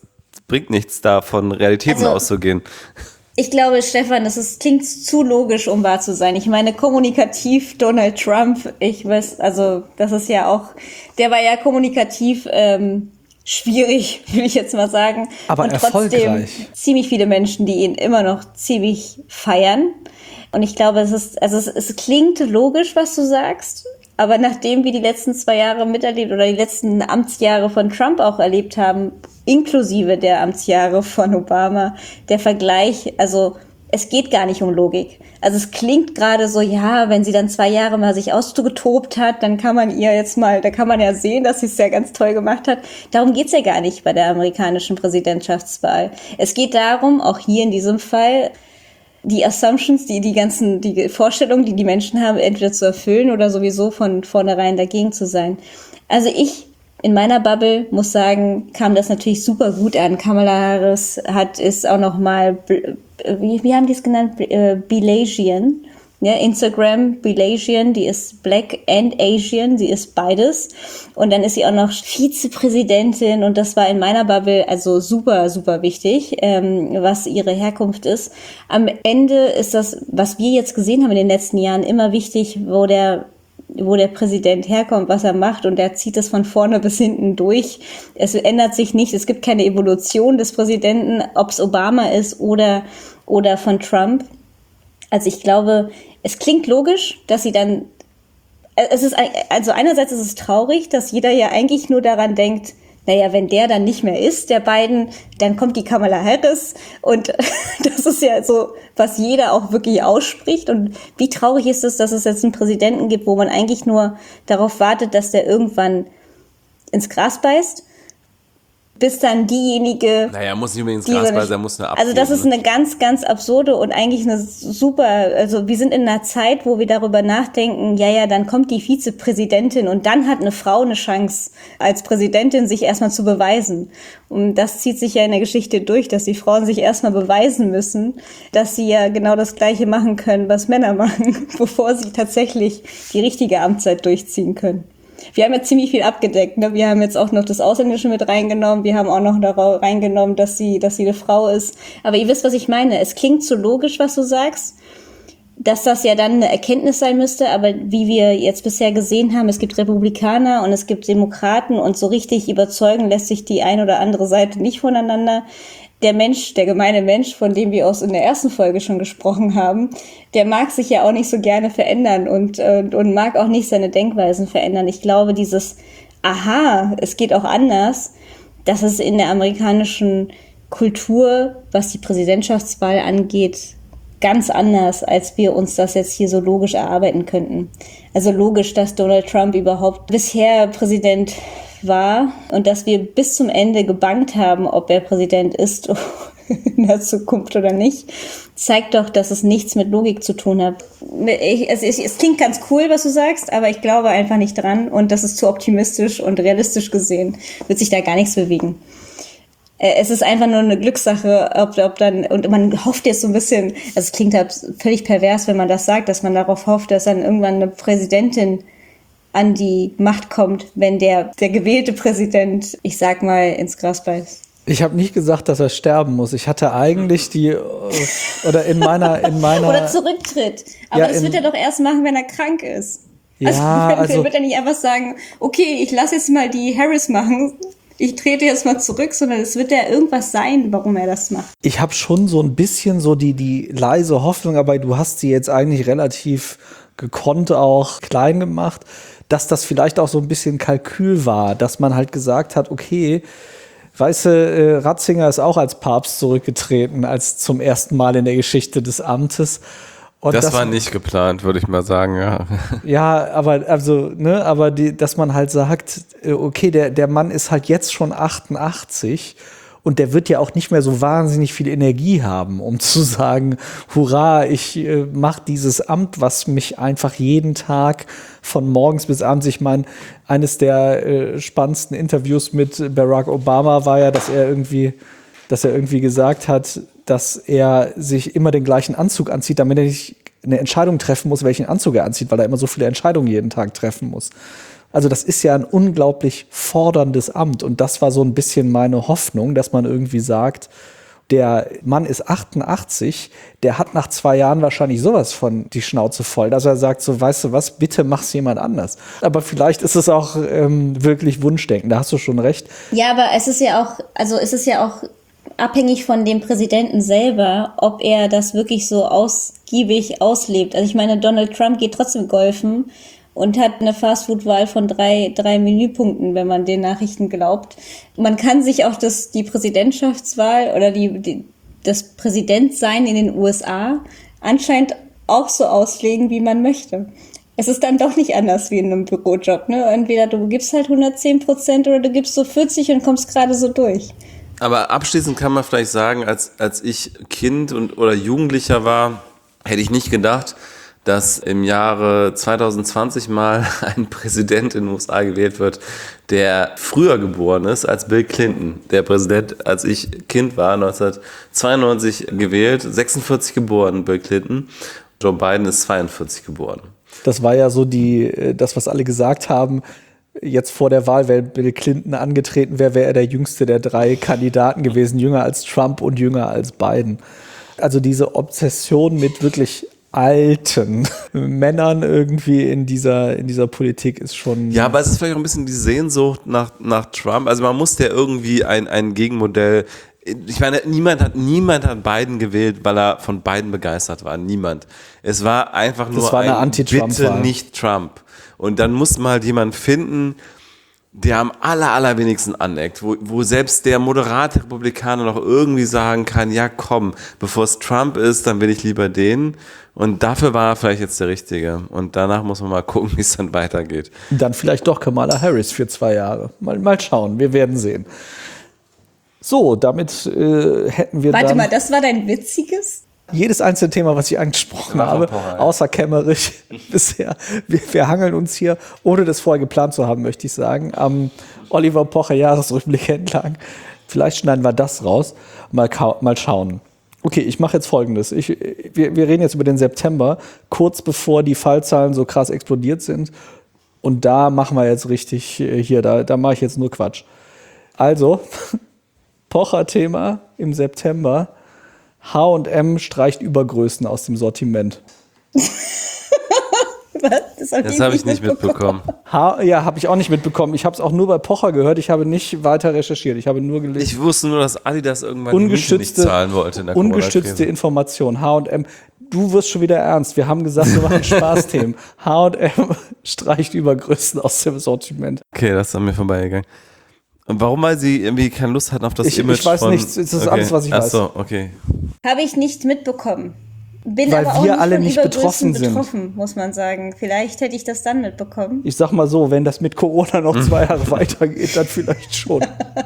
bringt nichts da, von Realitäten Also- auszugehen. Ich glaube, Stefan, das ist, klingt zu logisch, um wahr zu sein. Ich meine, kommunikativ Donald Trump, ich weiß, also das ist ja auch, der war ja kommunikativ ähm, schwierig, will ich jetzt mal sagen. Aber und trotzdem erfolgreich. ziemlich viele Menschen, die ihn immer noch ziemlich feiern. Und ich glaube, es ist, also es, es klingt logisch, was du sagst. Aber nachdem wir die letzten zwei Jahre miterlebt oder die letzten Amtsjahre von Trump auch erlebt haben, inklusive der Amtsjahre von Obama, der Vergleich, also es geht gar nicht um Logik. Also es klingt gerade so, ja, wenn sie dann zwei Jahre mal sich ausgetobt hat, dann kann man ihr jetzt mal, da kann man ja sehen, dass sie es ja ganz toll gemacht hat. Darum geht's ja gar nicht bei der amerikanischen Präsidentschaftswahl. Es geht darum, auch hier in diesem Fall, die Assumptions, die die ganzen, die Vorstellungen, die die Menschen haben, entweder zu erfüllen oder sowieso von vornherein dagegen zu sein. Also ich in meiner Bubble muss sagen, kam das natürlich super gut an. Kamala Harris hat ist auch noch mal, wie, wie haben die es genannt, Bilasian, ja, Instagram Bilasian, die ist Black and Asian, sie ist beides. Und dann ist sie auch noch Vizepräsidentin und das war in meiner Bubble also super, super wichtig, ähm, was ihre Herkunft ist. Am Ende ist das, was wir jetzt gesehen haben in den letzten Jahren, immer wichtig, wo der wo der Präsident herkommt, was er macht und er zieht es von vorne bis hinten durch. Es ändert sich nicht, es gibt keine Evolution des Präsidenten, ob es Obama ist oder, oder von Trump. Also ich glaube, es klingt logisch, dass sie dann, es ist, also einerseits ist es traurig, dass jeder ja eigentlich nur daran denkt, naja, wenn der dann nicht mehr ist, der beiden, dann kommt die Kamala Harris und das ist ja so, was jeder auch wirklich ausspricht und wie traurig ist es, dass es jetzt einen Präsidenten gibt, wo man eigentlich nur darauf wartet, dass der irgendwann ins Gras beißt, bis dann diejenige... Naja, muss nicht unbedingt die ins Gras so beißen, nicht- er muss eine Also das ist abgeben, eine ganz, ganz absurde und eigentlich eine super, also wir sind in einer Zeit, wo wir darüber nachdenken, ja, ja, dann kommt die Vizepräsidentin und dann hat eine Frau eine Chance, als Präsidentin sich erstmal zu beweisen. Und das zieht sich ja in der Geschichte durch, dass die Frauen sich erstmal beweisen müssen, dass sie ja genau das Gleiche machen können, was Männer machen, bevor sie tatsächlich die richtige Amtszeit durchziehen können. Wir haben jetzt ziemlich viel abgedeckt, ne? Wir haben jetzt auch noch das Ausländische mit reingenommen. Wir haben auch noch da reingenommen, dass sie, dass sie eine Frau ist. Aber ihr wisst, was ich meine. Es klingt so logisch, was du sagst, dass das ja dann eine Erkenntnis sein müsste. Aber wie wir jetzt bisher gesehen haben, es gibt Republikaner und es gibt Demokraten und so richtig überzeugen lässt sich die eine oder andere Seite nicht voneinander. Der Mensch, der gemeine Mensch, von dem wir aus in der ersten Folge schon gesprochen haben, der mag sich ja auch nicht so gerne verändern und, und, und mag auch nicht seine Denkweisen verändern. Ich glaube, dieses Aha, es geht auch anders, das ist in der amerikanischen Kultur, was die Präsidentschaftswahl angeht, ganz anders, als wir uns das jetzt hier so logisch erarbeiten könnten. Also logisch, dass Donald Trump überhaupt bisher Präsident war und dass wir bis zum Ende gebangt haben, ob er Präsident ist in der Zukunft oder nicht, zeigt doch, dass es nichts mit Logik zu tun hat. Ich, es, es klingt ganz cool, was du sagst, aber ich glaube einfach nicht dran und das ist zu optimistisch und realistisch gesehen wird sich da gar nichts bewegen. Es ist einfach nur eine Glückssache, ob, ob dann, und man hofft jetzt so ein bisschen, also es klingt halt völlig pervers, wenn man das sagt, dass man darauf hofft, dass dann irgendwann eine Präsidentin an die Macht kommt, wenn der, der gewählte Präsident, ich sag mal, ins Gras beißt. Ich habe nicht gesagt, dass er sterben muss. Ich hatte eigentlich die, oder in meiner, in meiner. Oder zurücktritt. Aber Ja, das in- wird er doch erst machen, wenn er krank ist. Ja, also, also- also wird er nicht einfach sagen, okay, ich lasse jetzt mal die Harris machen, ich trete jetzt mal zurück, sondern es wird ja irgendwas sein, warum er das macht. Ich habe schon so ein bisschen so die, die leise Hoffnung, aber du hast sie jetzt eigentlich relativ gekonnt auch klein gemacht, dass das vielleicht auch so ein bisschen Kalkül war, dass man halt gesagt hat, okay, weißt du, äh, Ratzinger ist auch als Papst zurückgetreten, als zum ersten Mal in der Geschichte des Amtes. Und Das, das war nicht geplant, würde ich mal sagen, ja. Ja, aber also, ne, aber die, dass man halt sagt, äh, okay, der, der Mann ist halt jetzt schon achtundachtzig und der wird ja auch nicht mehr so wahnsinnig viel Energie haben, um zu sagen, hurra, ich äh, mache dieses Amt, was mich einfach jeden Tag von morgens bis abends, ich meine, eines der äh, spannendsten Interviews mit Barack Obama war ja, dass er irgendwie, dass er irgendwie gesagt hat, dass er sich immer den gleichen Anzug anzieht, damit er nicht eine Entscheidung treffen muss, welchen Anzug er anzieht, weil er immer so viele Entscheidungen jeden Tag treffen muss. Also das ist ja ein unglaublich forderndes Amt. Und das war so ein bisschen meine Hoffnung, dass man irgendwie sagt, der Mann ist achtundachtzig, der hat nach zwei Jahren wahrscheinlich sowas von die Schnauze voll, dass er sagt, so, weißt du was, bitte mach's jemand anders. Aber vielleicht ist es auch ähm, wirklich Wunschdenken, da hast du schon recht. Ja, aber es ist ja auch, also es ist ja auch abhängig von dem Präsidenten selber, ob er das wirklich so ausgiebig auslebt. Also ich meine, Donald Trump geht trotzdem golfen und hat eine Fastfood-Wahl von drei, drei Menüpunkten, wenn man den Nachrichten glaubt. Man kann sich auch das, die Präsidentschaftswahl oder die, die, das Präsidentsein in den U S A anscheinend auch so auslegen, wie man möchte. Es ist dann doch nicht anders wie in einem Bürojob, ne? Entweder du gibst halt hundertzehn Prozent oder du gibst so vierzig und kommst gerade so durch. Aber abschließend kann man vielleicht sagen, als, als ich Kind und, oder Jugendlicher war, hätte ich nicht gedacht, dass im Jahre zwanzig zwanzig mal ein Präsident in den U S A gewählt wird, der früher geboren ist als Bill Clinton. Der Präsident, als ich Kind war, neunzehnhundertzweiundneunzig gewählt, sechsundvierzig geboren, Bill Clinton. Joe Biden ist zweiundvierzig geboren. Das war ja so die, das, was alle gesagt haben, jetzt vor der Wahl, wenn Bill Clinton angetreten wäre, wäre er der jüngste der drei Kandidaten gewesen, jünger als Trump und jünger als Biden. Also diese Obsession mit wirklich alten Männern irgendwie in dieser, in dieser Politik ist schon... Ja, aber es ist vielleicht auch ein bisschen die Sehnsucht nach, nach Trump. Also man muss ja irgendwie ein, ein Gegenmodell... Ich meine, niemand hat, niemand hat Biden gewählt, weil er von Biden begeistert war. Niemand. Es war einfach nur war eine ein Anti-Trump-Wahl. Bitte nicht Trump. Und dann muss man halt jemanden finden, der am aller, allerwenigsten aneckt, wo, wo selbst der moderate Republikaner noch irgendwie sagen kann, ja komm, bevor es Trump ist, dann will ich lieber den. Und dafür war er vielleicht jetzt der Richtige. Und danach muss man mal gucken, wie es dann weitergeht. Dann vielleicht doch Kamala Harris für zwei Jahre. Mal, mal schauen, wir werden sehen. So, damit äh, hätten wir Warte dann... mal, das war dein witziges? Jedes einzelne Thema, was ich angesprochen Ja, habe, Pocher, ja. außer Kämmerich bisher. Wir, wir hangeln uns hier, ohne das vorher geplant zu haben, möchte ich sagen, am Oliver Pocher Jahresrückblick entlang. Vielleicht schneiden wir das raus. Mal, mal schauen. Okay, ich mache jetzt Folgendes. Ich, wir, wir reden jetzt über den September, kurz bevor die Fallzahlen so krass explodiert sind. Und da machen wir jetzt richtig hier, da, da mache ich jetzt nur Quatsch. Also, Pocher-Thema im September. H und M streicht Übergrößen aus dem Sortiment. Was? Das habe Das ich, habe nicht ich nicht mitbekommen. Ha, ja, habe ich auch nicht mitbekommen. Ich habe es auch nur bei Pocher gehört. Ich habe nicht weiter recherchiert. Ich habe nur gelesen. Ich wusste nur, dass Adidas irgendwann die Miete nicht Ungestützte, zahlen wollte in der ungestützte Corona-Krise. Information. H und M. Du wirst schon wieder ernst. Wir haben gesagt, wir machen Spaßthemen. H und M streicht Übergrößen aus dem Sortiment. Okay, das ist an mir vorbeigegangen. Und warum? Weil sie irgendwie keine Lust hatten auf das Ich- Image ich weiß von... nichts. Es ist alles, was ich Ach weiß. so, okay. Habe ich nicht mitbekommen. Bin Weil aber auch wir nicht alle von nicht Übergrößen betroffen sind. betroffen, muss man sagen. Vielleicht hätte ich das dann mitbekommen. Ich sag mal so, wenn das mit Corona noch zwei Jahre weitergeht, dann vielleicht schon.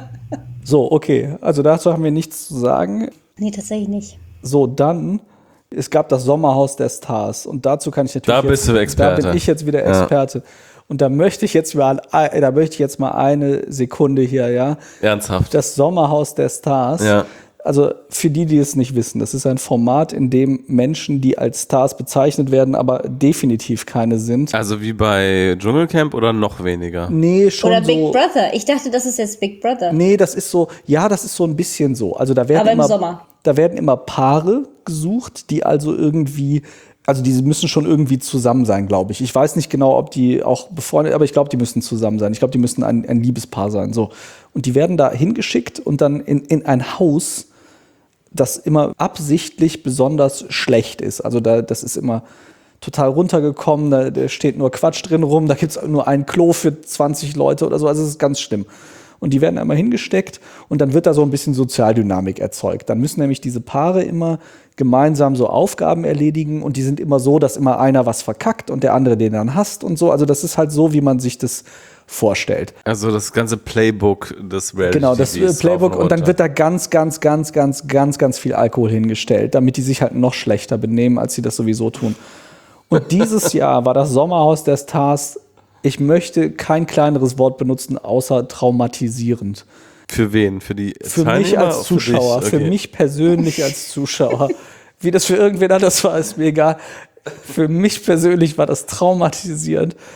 So, okay. Also dazu haben wir nichts zu sagen. Nee, tatsächlich nicht. So, dann, es gab das Sommerhaus der Stars und dazu kann ich natürlich Da bist jetzt, du Experte. Da bin ich jetzt wieder Ja. Experte. Und da möchte ich jetzt mal, da möchte ich jetzt mal eine Sekunde hier, ja. Ernsthaft. Das Sommerhaus der Stars. Ja. Also für die, die es nicht wissen, das ist ein Format, in dem Menschen, die als Stars bezeichnet werden, aber definitiv keine sind. Also wie bei Dschungelcamp oder noch weniger? Nee, schon Oder Big so. Brother. Ich dachte, das ist jetzt Big Brother. Nee, das ist so, ja, das ist so ein bisschen so. Also da werden Aber im immer, Sommer. da werden immer Paare gesucht, die also irgendwie, also die müssen schon irgendwie zusammen sein, glaube ich. Ich weiß nicht genau, ob die auch befreundet, aber ich glaube, die müssen zusammen sein. Ich glaube, die müssen ein, ein Liebespaar sein. So. Und die werden da hingeschickt und dann in, in ein Haus, das immer absichtlich besonders schlecht ist. Also da, das ist immer total runtergekommen, da, da steht nur Quatsch drin rum, da gibt's nur ein Klo für zwanzig Leute oder so, also es ist ganz schlimm. Und die werden einmal hingesteckt und dann wird da so ein bisschen Sozialdynamik erzeugt. Dann müssen nämlich diese Paare immer gemeinsam so Aufgaben erledigen und die sind immer so, dass immer einer was verkackt und der andere den dann hasst und so. Also das ist halt so, wie man sich das vorstellt. Also das ganze Playbook des Reality Genau, das T Vs Playbook rauf und dann runter. wird da ganz, ganz, ganz, ganz, ganz, ganz viel Alkohol hingestellt, damit die sich halt noch schlechter benehmen, als sie das sowieso tun. Und dieses Jahr war das Sommerhaus der Stars, ich möchte kein kleineres Wort benutzen, außer traumatisierend. Für wen? Für die Für Teilnehmer mich als oder für dich? Zuschauer, für Okay. mich persönlich als Zuschauer. Wie das für irgendwen anders war, ist mir egal. Für mich persönlich war das traumatisierend.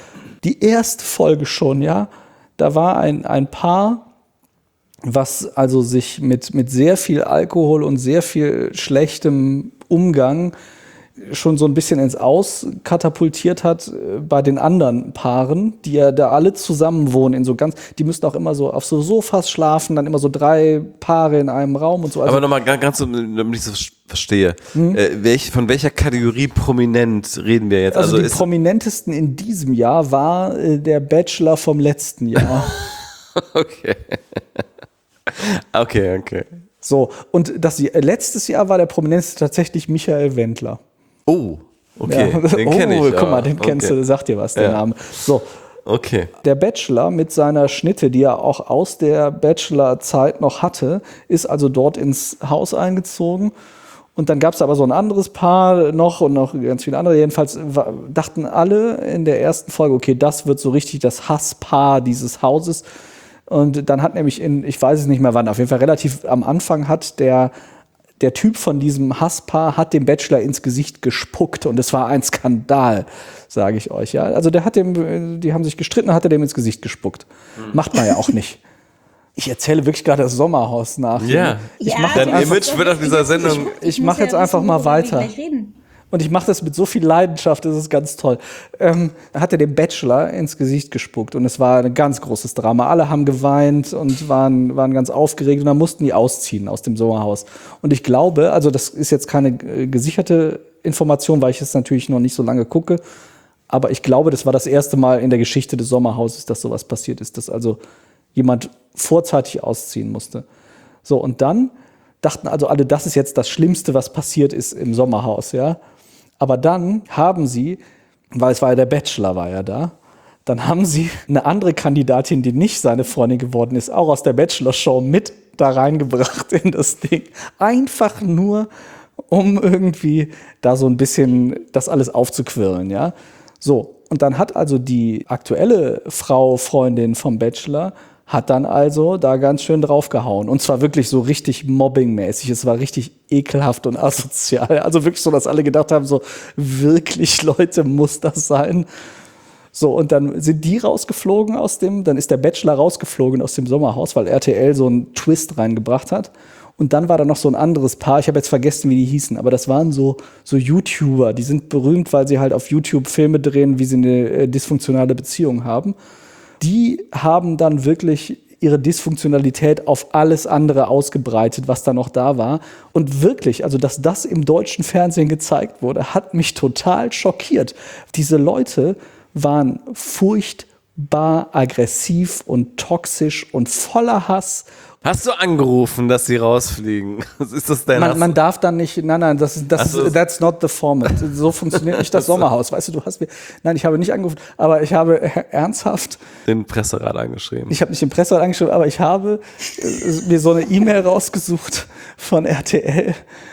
Die erste Folge schon, ja, da war ein, ein Paar, was also sich mit, mit sehr viel Alkohol und sehr viel schlechtem Umgang schon so ein bisschen ins Aus katapultiert hat äh, bei den anderen Paaren, die ja da alle zusammen wohnen in so ganz, die müssten auch immer so auf so Sofas schlafen, dann immer so drei Paare in einem Raum und so. Also, aber nochmal ganz, ganz, damit ich das verstehe, hm? äh, welch, von welcher Kategorie prominent reden wir jetzt? Also, also die prominentesten in diesem Jahr war äh, der Bachelor vom letzten Jahr. Okay. Okay, okay. So, und das letztes Jahr war der prominenteste tatsächlich Michael Wendler. Oh, okay, ja. den kenne oh, ich. Guck mal, den okay. kennst du, sagt dir was, der ja. Name. So, okay. Der Bachelor mit seiner Schnitte, die er auch aus der Bachelor-Zeit noch hatte, ist also dort ins Haus eingezogen. Und dann gab es aber so ein anderes Paar noch und noch ganz viele andere. Jedenfalls dachten alle in der ersten Folge, okay, das wird so richtig das Hasspaar dieses Hauses. Und dann hat nämlich in, ich weiß es nicht mehr wann, auf jeden Fall relativ am Anfang hat der Der Typ von diesem Hasspaar hat dem Bachelor ins Gesicht gespuckt und es war ein Skandal, sage ich euch. Ja, also der hat dem, die haben sich gestritten, hat er dem ins Gesicht gespuckt. Mhm. Macht man ja auch nicht. Ich erzähle wirklich gerade das Sommerhaus nach. Ja, ich ja, mache dein Image wird auf dieser Sendung. Ich, ich mache jetzt ja einfach wissen, mal weiter. Und ich mache das mit so viel Leidenschaft, das ist ganz toll. Ähm, hat er dem Bachelor ins Gesicht gespuckt und es war ein ganz großes Drama. Alle haben geweint und waren, waren ganz aufgeregt und dann mussten die ausziehen aus dem Sommerhaus. Und ich glaube, also das ist jetzt keine äh, gesicherte Information, weil ich es natürlich noch nicht so lange gucke, aber ich glaube, das war das erste Mal in der Geschichte des Sommerhauses, dass sowas passiert ist, dass also jemand vorzeitig ausziehen musste. So, und dann dachten also alle, das ist jetzt das Schlimmste, was passiert ist im Sommerhaus, ja. Aber dann haben sie, weil es war ja der Bachelor, war ja da, dann haben sie eine andere Kandidatin, die nicht seine Freundin geworden ist, auch aus der Bachelor-Show mit da reingebracht in das Ding. Einfach nur, um irgendwie da so ein bisschen das alles aufzuquirlen, ja. So, und dann hat also die aktuelle Frau, Freundin vom Bachelor, hat dann also da ganz schön draufgehauen. Und zwar wirklich so richtig mobbingmäßig. Es war richtig ekelhaft und asozial. Also wirklich so, dass alle gedacht haben, so wirklich, Leute, muss das sein? So, und dann sind die rausgeflogen aus dem, dann ist der Bachelor rausgeflogen aus dem Sommerhaus, weil R T L so einen Twist reingebracht hat. Und dann war da noch so ein anderes Paar, ich habe jetzt vergessen, wie die hießen, aber das waren so, so YouTuber, die sind berühmt, weil sie halt auf YouTube Filme drehen, wie sie eine äh, dysfunktionale Beziehung haben. Die haben dann wirklich ihre Dysfunktionalität auf alles andere ausgebreitet, was da noch da war. Und wirklich, also dass das im deutschen Fernsehen gezeigt wurde, hat mich total schockiert. Diese Leute waren furchtbar aggressiv und toxisch und voller Hass. Hast du angerufen, dass sie rausfliegen? Ist das dein man, man darf dann nicht, nein, nein, das ist, das so. ist, that's not the format. So funktioniert nicht das Sommerhaus. Weißt du, du hast mir, nein, ich habe nicht angerufen, aber ich habe ernsthaft den Presserat angeschrieben. Ich habe nicht den Presserat angeschrieben, aber ich habe äh, mir so eine E-Mail rausgesucht von R T L,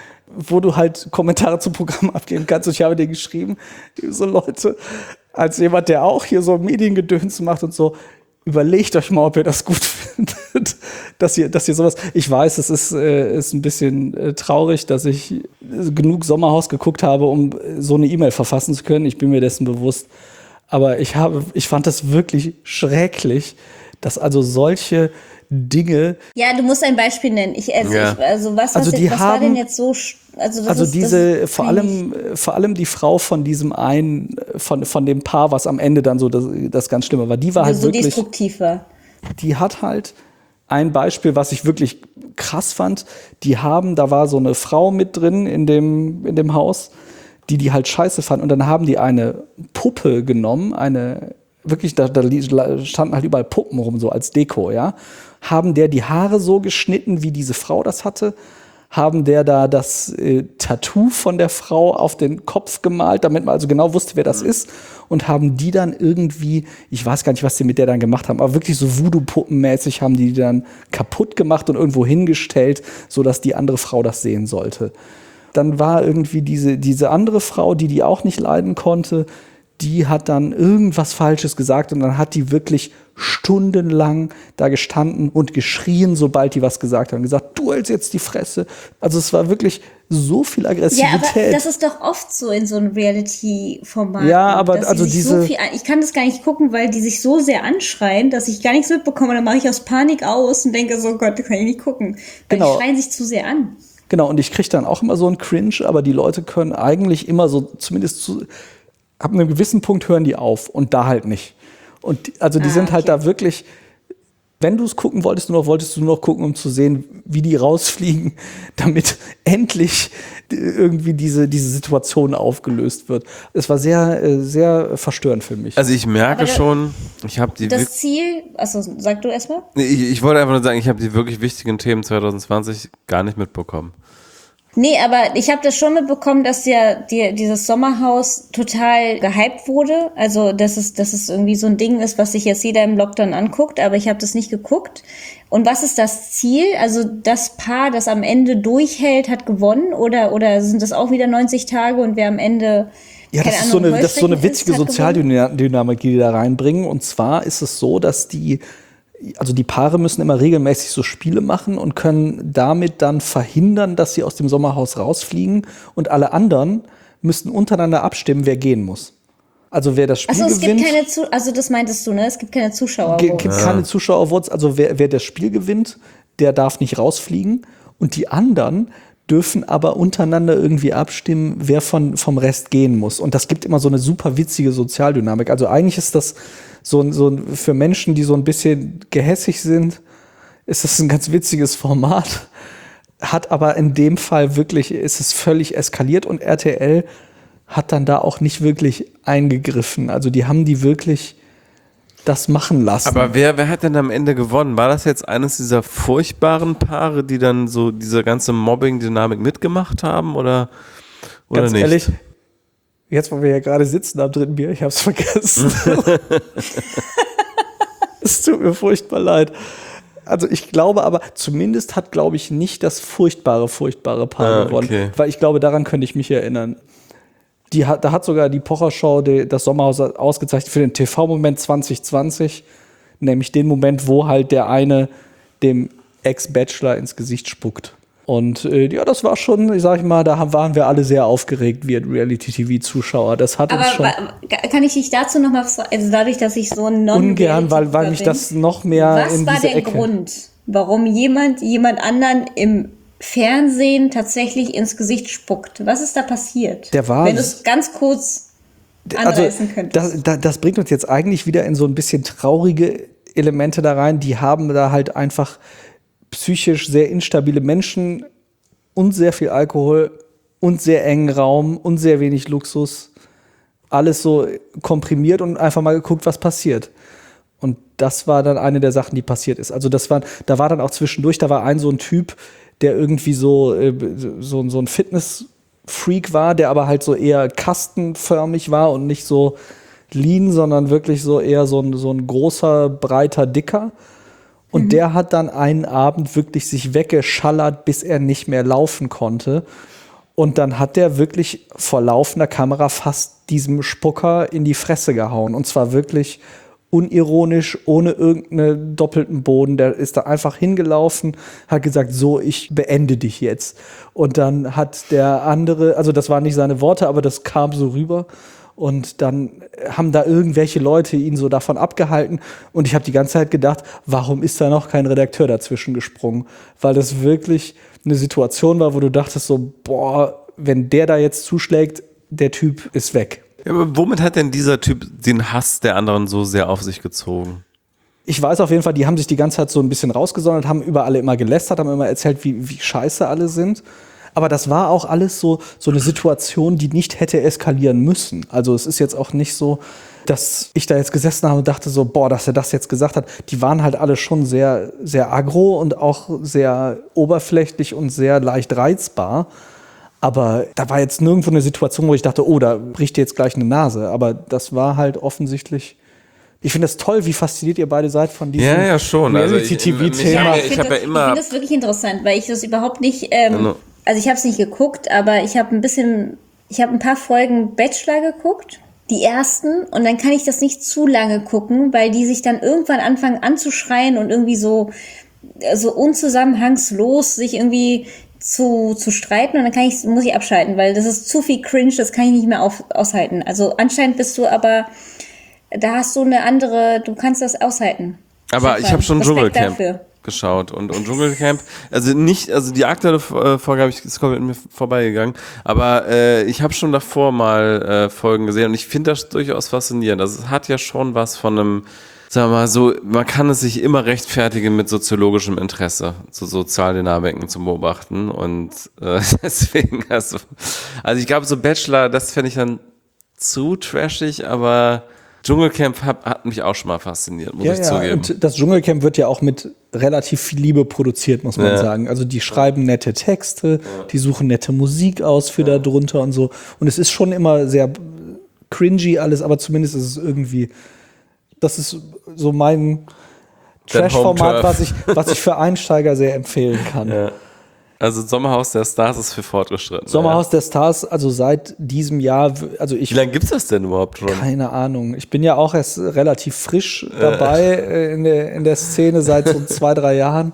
wo du halt Kommentare zum Programm abgeben kannst. Und ich habe dir geschrieben, so Leute, als jemand, der auch hier so Mediengedöns macht und so, überlegt euch mal, ob ihr das gut findet, dass ihr, dass ihr sowas. Ich weiß, es ist, äh, ist ein bisschen äh, traurig, dass ich genug Sommerhaus geguckt habe, um so eine E-Mail verfassen zu können. Ich bin mir dessen bewusst. Aber ich habe, ich fand das wirklich schrecklich, dass also solche Dinge. Ja, du musst ein Beispiel nennen. Ich, also, ja. ich, also was, also was, die was haben, war denn jetzt so? Also, das also ist, diese, das vor allem, vor allem die Frau von diesem einen, von, von dem Paar, was am Ende dann so das, das ganz Schlimme war, die war halt so wirklich. destruktiv war. Die hat halt ein Beispiel, was ich wirklich krass fand. Die haben, da war so eine Frau mit drin in dem, in dem Haus, die die halt scheiße fand. Und dann haben die eine Puppe genommen, eine, wirklich, da, da standen halt überall Puppen rum, so als Deko, ja. Haben der die Haare so geschnitten, wie diese Frau das hatte. Haben der da das äh, Tattoo von der Frau auf den Kopf gemalt, damit man also genau wusste, wer das mhm. ist. Und haben die dann irgendwie, ich weiß gar nicht, was die mit der dann gemacht haben, aber wirklich so Voodoo-Puppenmäßig haben die die dann kaputt gemacht und irgendwo hingestellt, sodass die andere Frau das sehen sollte. Dann war irgendwie diese, diese andere Frau, die die auch nicht leiden konnte, die hat dann irgendwas Falsches gesagt und dann hat die wirklich stundenlang da gestanden und geschrien, sobald die was gesagt haben. Gesagt, du hältst jetzt die Fresse. Also es war wirklich so viel Aggressivität. Ja, aber das ist doch oft so in so einem Reality-Format. Ja, aber also diese... So viel, ich kann das gar nicht gucken, weil die sich so sehr anschreien, dass ich gar nichts mitbekomme. Dann mache ich aus Panik aus und denke so, Gott, das kann ich nicht gucken. Weil genau. die schreien sich zu sehr an. Genau, und ich kriege dann auch immer so einen Cringe, aber die Leute können eigentlich immer so, zumindest zu, ab einem gewissen Punkt hören die auf und da halt nicht. Und die, also die Ah, sind okay. halt da wirklich, wenn du es gucken wolltest, nur noch, wolltest du nur noch gucken, um zu sehen, wie die rausfliegen, damit endlich irgendwie diese, diese Situation aufgelöst wird. Es war sehr, äh, sehr verstörend für mich. Also ich merke Aber da- schon, ich habe die... Das wirk- Ziel, achso, sag du erstmal. Nee, Ich, ich wollte einfach nur sagen, ich habe die wirklich wichtigen Themen zwanzig zwanzig gar nicht mitbekommen. Nee, aber ich habe das schon mitbekommen, dass ja die, dieses Sommerhaus total gehypt wurde. Also, dass es, dass es irgendwie so ein Ding ist, was sich jetzt jeder im Lockdown anguckt, aber ich habe das nicht geguckt. Und was ist das Ziel? Also, das Paar, das am Ende durchhält, hat gewonnen? Oder, oder sind das auch wieder neunzig Tage und wer am Ende... Ja, keine das ist, so Ahnung, eine, das ist so eine Heuschrecken witzige ist, hat gewonnen? Sozialdynamik, die die da reinbringen. Und zwar ist es so, dass die, also die Paare müssen immer regelmäßig so Spiele machen und können damit dann verhindern, dass sie aus dem Sommerhaus rausfliegen. Und alle anderen müssen untereinander abstimmen, wer gehen muss. Also wer das Spiel Achso, es gewinnt. gibt keine Zu also das meintest du, ne? Es gibt keine Zuschauer. Ge- gibt keine Zuschauervotes. Also wer, wer das Spiel gewinnt, der darf nicht rausfliegen. Und die anderen dürfen aber untereinander irgendwie abstimmen, wer von, vom Rest gehen muss. Und das gibt immer so eine super witzige Sozialdynamik. Also eigentlich ist das so, ein- so ein- für Menschen, die so ein bisschen gehässig sind, ist das ein ganz witziges Format. Hat aber in dem Fall wirklich, ist es völlig eskaliert und R T L hat dann da auch nicht wirklich eingegriffen. Also die haben die wirklich das machen lassen. Aber wer, wer hat denn am Ende gewonnen? War das jetzt eines dieser furchtbaren Paare, die dann so diese ganze Mobbing-Dynamik mitgemacht haben oder, oder Ganz nicht? ehrlich, jetzt, wo wir ja gerade sitzen am dritten Bier, ich hab's vergessen. Es tut mir furchtbar leid. Also ich glaube aber, zumindest hat, glaube ich, nicht das furchtbare, furchtbare Paar Ah, gewonnen. okay. Weil ich glaube, daran könnte ich mich erinnern. Die hat, da hat sogar die Pocher-Show die, das Sommerhaus ausgezeichnet für den T V-Moment zwanzig zwanzig. Nämlich den Moment, wo halt der eine dem Ex-Bachelor ins Gesicht spuckt. Und äh, ja, das war schon, sag ich mal, da haben, waren wir alle sehr aufgeregt, wir Reality-T V-Zuschauer. Das hat Aber uns schon wa- kann ich dich dazu noch mal fragen, also dadurch, dass ich so ein non ungern, weil, weil mich das noch mehr Was in war diese der Ecke... Grund, warum jemand jemand anderen im Fernsehen tatsächlich ins Gesicht spuckt? Was ist da passiert? Der war- Wenn du es ganz kurz Also anreißen könntest. das, das, das bringt uns jetzt eigentlich wieder in so ein bisschen traurige Elemente da rein. Die haben da halt einfach psychisch sehr instabile Menschen und sehr viel Alkohol und sehr engen Raum und sehr wenig Luxus. Alles so komprimiert und einfach mal geguckt, was passiert. Und das war dann eine der Sachen, die passiert ist. Also das war, da war dann auch zwischendurch, da war ein so ein Typ, der irgendwie so, äh, so, so ein Fitness-Freak war, der aber halt so eher kastenförmig war und nicht so lean, sondern wirklich so eher so ein, so ein großer, breiter Dicker. Und der hat dann einen Abend wirklich sich weggeschallert, bis er nicht mehr laufen konnte. Und dann hat der wirklich vor laufender Kamera fast diesem Spucker in die Fresse gehauen. Und zwar wirklich unironisch, ohne irgendeinen doppelten Boden. Der ist da einfach hingelaufen, hat gesagt, so, ich beende dich jetzt. Und dann hat der andere, also das waren nicht seine Worte, aber das kam so rüber. Und dann haben da irgendwelche Leute ihn so davon abgehalten. Und ich habe die ganze Zeit gedacht, warum ist da noch kein Redakteur dazwischen gesprungen? Weil das wirklich eine Situation war, wo du dachtest so, boah, wenn der da jetzt zuschlägt, der Typ ist weg. Ja, aber womit hat denn dieser Typ den Hass der anderen so sehr auf sich gezogen? Ich weiß auf jeden Fall, die haben sich die ganze Zeit so ein bisschen rausgesondert, haben über alle immer gelästert, haben immer erzählt, wie, wie scheiße alle sind. Aber das war auch alles so, so eine Situation, die nicht hätte eskalieren müssen. Also es ist jetzt auch nicht so, dass ich da jetzt gesessen habe und dachte so, boah, dass er das jetzt gesagt hat. Die waren halt alle schon sehr, sehr aggro und auch sehr oberflächlich und sehr leicht reizbar. Aber da war jetzt nirgendwo eine Situation, wo ich dachte, oh, da bricht dir jetzt gleich eine Nase. Aber das war halt offensichtlich. Ich finde das toll, wie fasziniert ihr beide seid von diesem Ja, ja, schon. Also ich- Reality-T V-Thema. mich- Ja, ich ich hab finde ja das, immer- ich find das wirklich interessant, weil ich das überhaupt nicht, ähm, Genau. also ich habe es nicht geguckt, aber ich habe ein bisschen, ich habe ein paar Folgen Bachelor geguckt die ersten, und dann kann ich das nicht zu lange gucken, weil die sich dann irgendwann anfangen anzuschreien und irgendwie so, so unzusammenhangslos sich irgendwie zu, zu streiten, und dann kann ich, muss ich abschalten, weil das ist zu viel Cringe, das kann ich nicht mehr auf, aushalten. Also anscheinend bist du aber, da hast du eine andere, du kannst das aushalten. Aber ich habe schon Respekt Dschungelcamp dafür. geschaut und, und Dschungelcamp, also nicht, also die aktuelle äh, Folge habe ich, ist komplett mir vorbeigegangen, aber äh, ich habe schon davor mal äh, Folgen gesehen und ich finde das durchaus faszinierend. Also es hat ja schon was von einem, sagen wir mal so, man kann es sich immer rechtfertigen mit soziologischem Interesse, so Sozialdynamiken zu beobachten und äh, deswegen, also, also ich glaube so Bachelor, das fände ich dann zu trashig, aber Dschungelcamp hat, hat mich auch schon mal fasziniert, muss Ja, ich ja, zugeben. und das Dschungelcamp wird ja auch mit relativ viel Liebe produziert, muss man Ja. sagen. Also die schreiben nette Texte, die suchen nette Musik aus für da drunter und so. Und es ist schon immer sehr cringy alles, aber zumindest ist es irgendwie, das ist so mein Dein Trash-Format, Home-Turf. was ich, was ich für Einsteiger sehr empfehlen kann. Ja. Also Sommerhaus der Stars ist für Fortgeschrittene. Sommerhaus der Stars, also seit diesem Jahr, also ich Wie lange gibt's das denn überhaupt schon? keine Ahnung. Ich bin ja auch erst relativ frisch dabei äh, in, der, in der Szene seit so zwei, drei Jahren.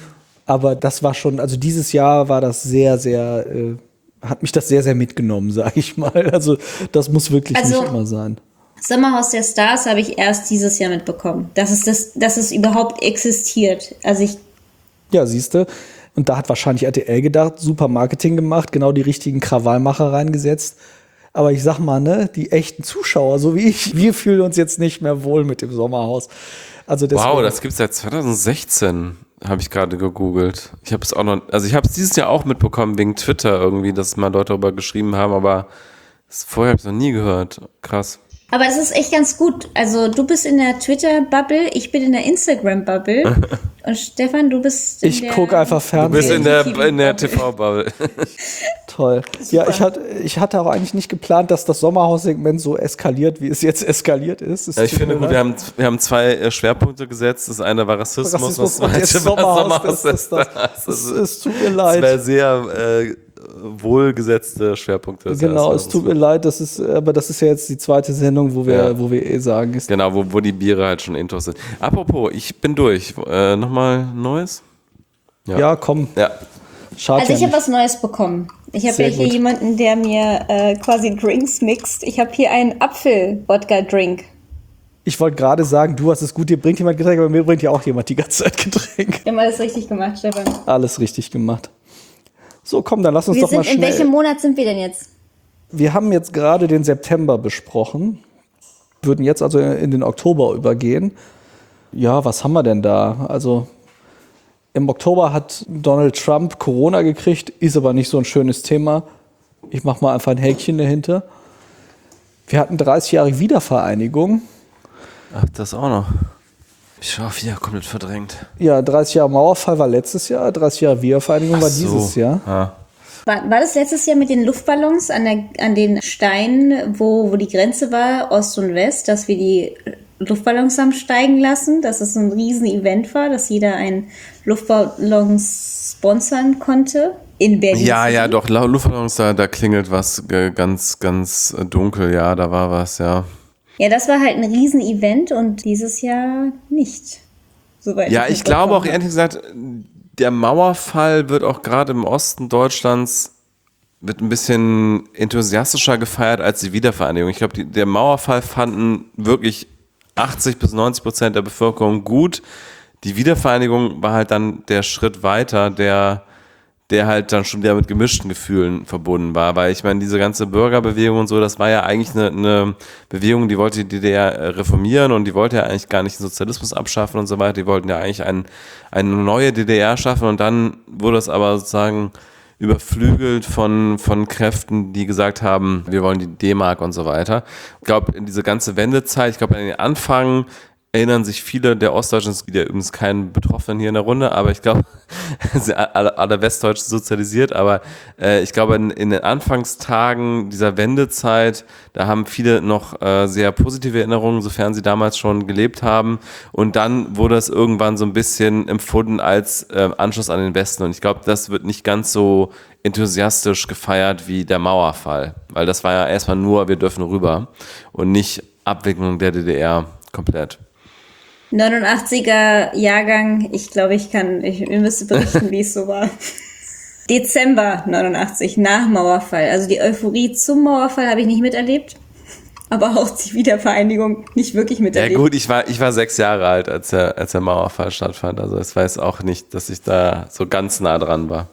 Aber das war schon, also dieses Jahr war das sehr, sehr, äh, hat mich das sehr, sehr mitgenommen, sage ich mal. Also das muss wirklich Also- nicht immer sein. Sommerhaus der Stars habe ich erst dieses Jahr mitbekommen, dass es, das, dass es überhaupt existiert. Also ich, Ja, siehst du. Und da hat wahrscheinlich R T L gedacht, super Marketing gemacht, genau die richtigen Krawallmacher reingesetzt. Aber ich sag mal, ne, die echten Zuschauer, so wie ich, wir fühlen uns jetzt nicht mehr wohl mit dem Sommerhaus. Also deswegen, Wow, das gibt's seit zwanzig sechzehn, habe ich gerade gegoogelt. Ich habe es auch noch, also ich habe es dieses Jahr auch mitbekommen wegen Twitter irgendwie, dass mal Leute darüber geschrieben haben, aber das, vorher habe ich es noch nie gehört. Krass. aber es ist echt ganz gut. Also du bist in der Twitter-Bubble, ich bin in der Instagram-Bubble. Und Stefan, du bist in ich der... gucke einfach Du Fernsehen. bist in der, T V-Bubble. in der T V-Bubble. Toll. Ja, ich hatte, ich hatte auch eigentlich nicht geplant, dass das Sommerhaussegment so eskaliert, wie es jetzt eskaliert ist. Es Ja, ich tut finde mir gut, leid. wir haben, wir haben zwei äh, Schwerpunkte gesetzt. Das eine war Rassismus, Rassismus das und jetzt zweite war Sommerhaus. Sommerhaus Das, der das, das, Stars. das, Das es tut mir Zwei leid. sehr äh, wohlgesetzte Schwerpunkte. des Genau, Jahres. es tut mir leid, das ist, aber das ist ja jetzt die zweite Sendung, wo wir, Ja. wo wir eh sagen, ist Genau, wo, wo die Biere halt schon intos sind. Apropos, ich bin durch. Äh, Nochmal Neues? ja. komm, Ja. schade. Also ich ja habe nicht. was Neues bekommen. Ich habe Sehr ja hier gut. jemanden, der mir äh, quasi Drinks mixt. Ich habe hier einen Apfel-Wodka-Drink. Ich wollte gerade sagen, du hast es gut, dir bringt jemand Getränk, aber mir bringt ja auch jemand die ganze Zeit Getränk. Wir haben alles richtig gemacht, Stefan. Alles richtig gemacht. So, komm, dann lass uns Wir doch mal sind, in schnell. welchem Monat sind wir denn jetzt? Wir haben jetzt gerade den September besprochen, würden jetzt also in den Oktober übergehen. Ja, was haben wir denn da? Also im Oktober hat Donald Trump Corona gekriegt, ist aber nicht so ein schönes Thema. Ich mache mal einfach ein Häkchen dahinter. Wir hatten dreißig Jahre Wiedervereinigung. Ach, das auch noch. Ich schaue wieder komplett verdrängt. Ja, dreißig Jahre Mauerfall war letztes Jahr, dreißig Jahre Wiedervereinigung war Ach so. dieses Jahr. Ah. War, war das letztes Jahr mit den Luftballons an, der, an den Steinen, wo, wo die Grenze war, Ost und West, dass wir die Luftballons haben steigen lassen, dass es ein Riesen-Event war, dass jeder einen Luftballon sponsern konnte in Berlin. Ja, ja, doch, La- Luftballons, da, da klingelt was äh, ganz, ganz äh, dunkel. Ja, da war was, ja. Ja, das war halt ein Riesen-Event und dieses Jahr nicht. Soweit Ja, ich glaube auch ehrlich gesagt. gesagt, der Mauerfall wird auch gerade im Osten Deutschlands wird ein bisschen enthusiastischer gefeiert als die Wiedervereinigung. Ich glaube, der Mauerfall fanden wirklich achtzig bis neunzig Prozent der Bevölkerung gut. Die Wiedervereinigung war halt dann der Schritt weiter, der, der halt dann schon wieder mit gemischten Gefühlen verbunden war. Weil ich meine, diese ganze Bürgerbewegung und so, das war ja eigentlich eine, eine Bewegung, die wollte die D D R reformieren und die wollte ja eigentlich gar nicht den Sozialismus abschaffen und so weiter. Die wollten ja eigentlich ein, eine neue D D R schaffen und dann wurde es aber sozusagen überflügelt von, von Kräften, die gesagt haben, wir wollen die D-Mark und so weiter. Ich glaube, in diese ganze Wendezeit, ich glaube, an den Anfang erinnern sich viele der Ostdeutschen, es gibt ja übrigens keinen Betroffenen hier in der Runde, aber ich glaube, alle, alle Westdeutschen sozialisiert, aber äh, ich glaube, in, in den Anfangstagen dieser Wendezeit, da haben viele noch äh, sehr positive Erinnerungen, sofern sie damals schon gelebt haben, und dann wurde es irgendwann so ein bisschen empfunden als äh, Anschluss an den Westen, und ich glaube, das wird nicht ganz so enthusiastisch gefeiert wie der Mauerfall. Weil das war ja erstmal nur, wir dürfen rüber und nicht Abwicklung der D D R komplett. neunundachtziger Jahrgang, ich glaube, ich kann, ich, ihr müsst berichten, wie es so war. Dezember neunundachtzig, nach Mauerfall. Also die Euphorie zum Mauerfall habe ich nicht miterlebt, aber auch die Wiedervereinigung nicht wirklich miterlebt. Ja gut, ich war, ich war sechs Jahre alt, als der, als der Mauerfall stattfand. Also ich weiß auch nicht, dass ich da so ganz nah dran war.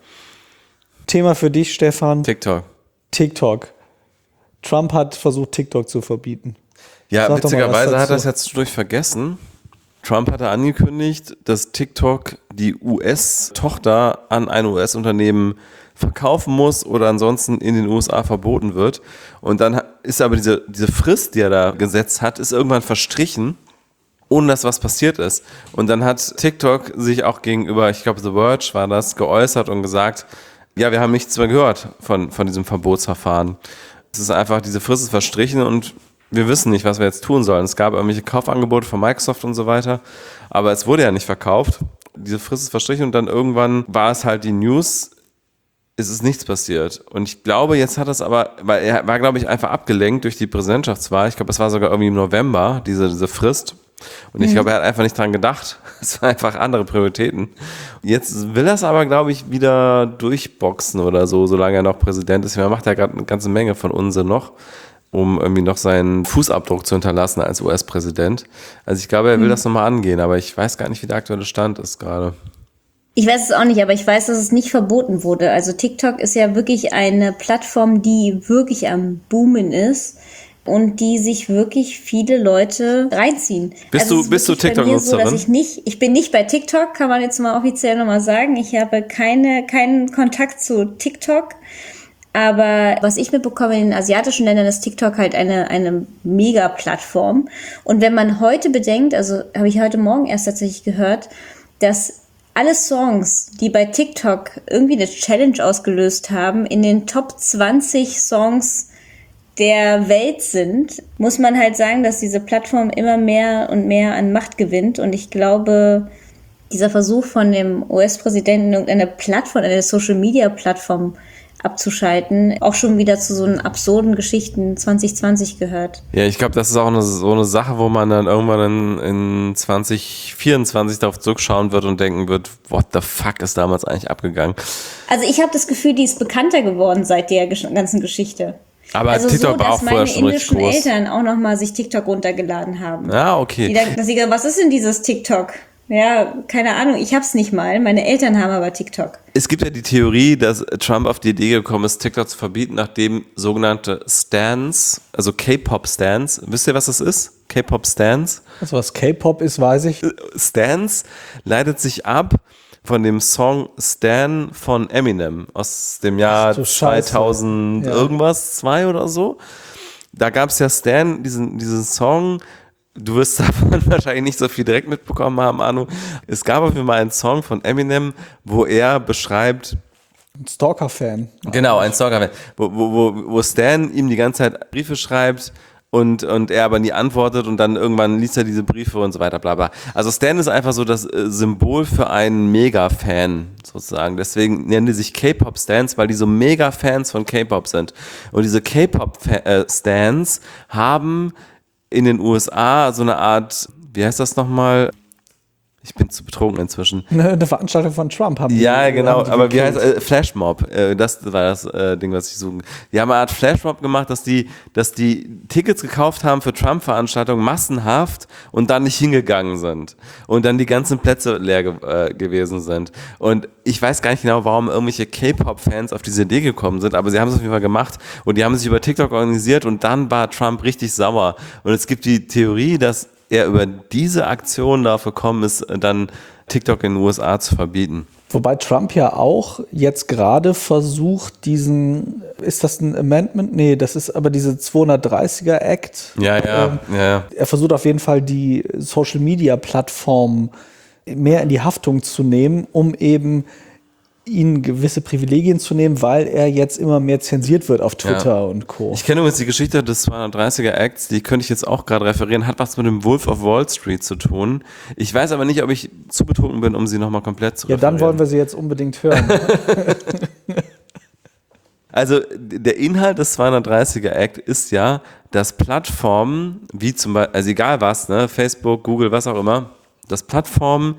Thema für dich, Stefan. TikTok. TikTok. Trump hat versucht, TikTok zu verbieten. Ja, Sag doch mal was witzigerweise hat dazu. er das jetzt durch vergessen. Trump hatte angekündigt, dass TikTok die U S-Tochter an ein U S-Unternehmen verkaufen muss oder ansonsten in den U S A verboten wird. Und dann ist aber diese, diese Frist, die er da gesetzt hat, ist irgendwann verstrichen, ohne dass was passiert ist. Und dann hat TikTok sich auch gegenüber, ich glaube The Verge war das, geäußert und gesagt, ja, wir haben nichts mehr gehört von, von diesem Verbotsverfahren. Es ist einfach, diese Frist ist verstrichen und wir wissen nicht, was wir jetzt tun sollen. Es gab irgendwelche Kaufangebote von Microsoft und so weiter, aber es wurde ja nicht verkauft. Diese Frist ist verstrichen und dann irgendwann war es halt die News, es ist nichts passiert. Und ich glaube, jetzt hat es aber, weil er war, glaube ich, einfach abgelenkt durch die Präsidentschaftswahl. Ich glaube, es war sogar irgendwie im November, diese, diese Frist. Und ich mhm. glaube, er hat einfach nicht dran gedacht. Es waren einfach andere Prioritäten. Jetzt will er es aber, glaube ich, wieder durchboxen oder so, solange er noch Präsident ist. Er macht ja gerade eine ganze Menge von Unsinn noch, um irgendwie noch seinen Fußabdruck zu hinterlassen als U S-Präsident. Also ich glaube, er will mhm. das nochmal angehen, aber ich weiß gar nicht, wie der aktuelle Stand ist gerade. Ich weiß es auch nicht, aber ich weiß, dass es nicht verboten wurde. Also TikTok ist ja wirklich eine Plattform, die wirklich am Boomen ist und die sich wirklich viele Leute reinziehen. Bist also du, bist du TikTok-Nutzerin? So, ich nicht, ich bin nicht bei TikTok, kann man jetzt mal offiziell nochmal sagen. Ich habe keine, keinen Kontakt zu TikTok. Aber was ich mitbekomme, in den asiatischen Ländern ist TikTok halt eine, eine Mega-Plattform. Und wenn man heute bedenkt, also habe ich heute Morgen erst tatsächlich gehört, dass alle Songs, die bei TikTok irgendwie eine Challenge ausgelöst haben, in den Top zwanzig Songs der Welt sind, muss man halt sagen, dass diese Plattform immer mehr und mehr an Macht gewinnt. Und ich glaube, dieser Versuch von dem U S-Präsidenten, irgendeine Plattform, eine Social-Media-Plattform abzuschalten, auch schon wieder zu so einen absurden Geschichten zwanzig zwanzig gehört. Ja, ich glaube, das ist auch eine, so eine Sache, wo man dann irgendwann in, in zwanzig vierundzwanzig darauf zurückschauen wird und denken wird, what the fuck ist damals eigentlich abgegangen? Also ich habe das Gefühl, die ist bekannter geworden seit der ganzen Geschichte. Aber also TikTok so, war auch vorher schon richtig groß. Dass meine indischen Eltern auch nochmal sich TikTok runtergeladen haben. Ja, okay. Die dann, dass sie gesagt, was ist denn dieses TikTok? Ja, keine Ahnung, ich hab's nicht mal. Meine Eltern haben aber TikTok. Es gibt ja die Theorie, dass Trump auf die Idee gekommen ist, TikTok zu verbieten, nachdem sogenannte Stans, also K-Pop-Stans, wisst ihr, was das ist? K-Pop-Stans? Also was K-Pop ist, weiß ich. Stans leitet sich ab von dem Song Stan von Eminem aus dem Jahr zweitausend ja. irgendwas, zwei oder so. Da gab es ja Stan, diesen, diesen Song. Du wirst davon wahrscheinlich nicht so viel direkt mitbekommen haben, Arno. Es gab auf jeden Fall einen Song von Eminem, wo er beschreibt... Ein Stalker-Fan. Genau, ein Stalker-Fan. Wo, wo, wo Stan ihm die ganze Zeit Briefe schreibt und, und er aber nie antwortet und dann irgendwann liest er diese Briefe und so weiter, bla bla. Also Stan ist einfach so das Symbol für einen Mega-Fan sozusagen. Deswegen nennen die sich K-Pop-Stans, weil die so Mega-Fans von K-Pop sind. Und diese K-Pop-Stans haben... in den U S A so eine Art, wie heißt das nochmal? Ich bin zu betrunken inzwischen. Eine Veranstaltung von Trump haben Ja, die, genau, haben die aber wie gekillt. heißt äh, Flashmob? Äh, das war das äh, Ding, was ich suche. Die haben eine Art Flashmob gemacht, dass die, dass die Tickets gekauft haben für Trump-Veranstaltungen massenhaft und dann nicht hingegangen sind. Und dann die ganzen Plätze leer ge äh, gewesen sind. Und ich weiß gar nicht genau, warum irgendwelche K-Pop-Fans auf diese Idee gekommen sind, aber sie haben es auf jeden Fall gemacht und die haben sich über TikTok organisiert und dann war Trump richtig sauer. Und es gibt die Theorie, dass er über diese Aktion darauf gekommen ist, dann TikTok in den U S A zu verbieten. Wobei Trump ja auch jetzt gerade versucht, diesen, ist das ein Amendment? Nee, das ist aber diese zweihundertdreißiger Act. Ja, ja, ähm, ja. Er versucht auf jeden Fall die Social-Media-Plattformen mehr in die Haftung zu nehmen, um eben ihnen gewisse Privilegien zu nehmen, weil er jetzt immer mehr zensiert wird auf Twitter ja. und Co. Ich kenne übrigens die Geschichte des zweihundertdreißiger Acts, die könnte ich jetzt auch gerade referieren, hat was mit dem Wolf of Wall Street zu tun. Ich weiß aber nicht, ob ich zu betrunken bin, um sie nochmal komplett zu ja, referieren. Ja, dann wollen wir sie jetzt unbedingt hören. Also der Inhalt des zweihundertdreißiger Act ist ja, dass Plattformen, wie zum Beispiel, also egal was, ne, Facebook, Google, was auch immer, dass Plattformen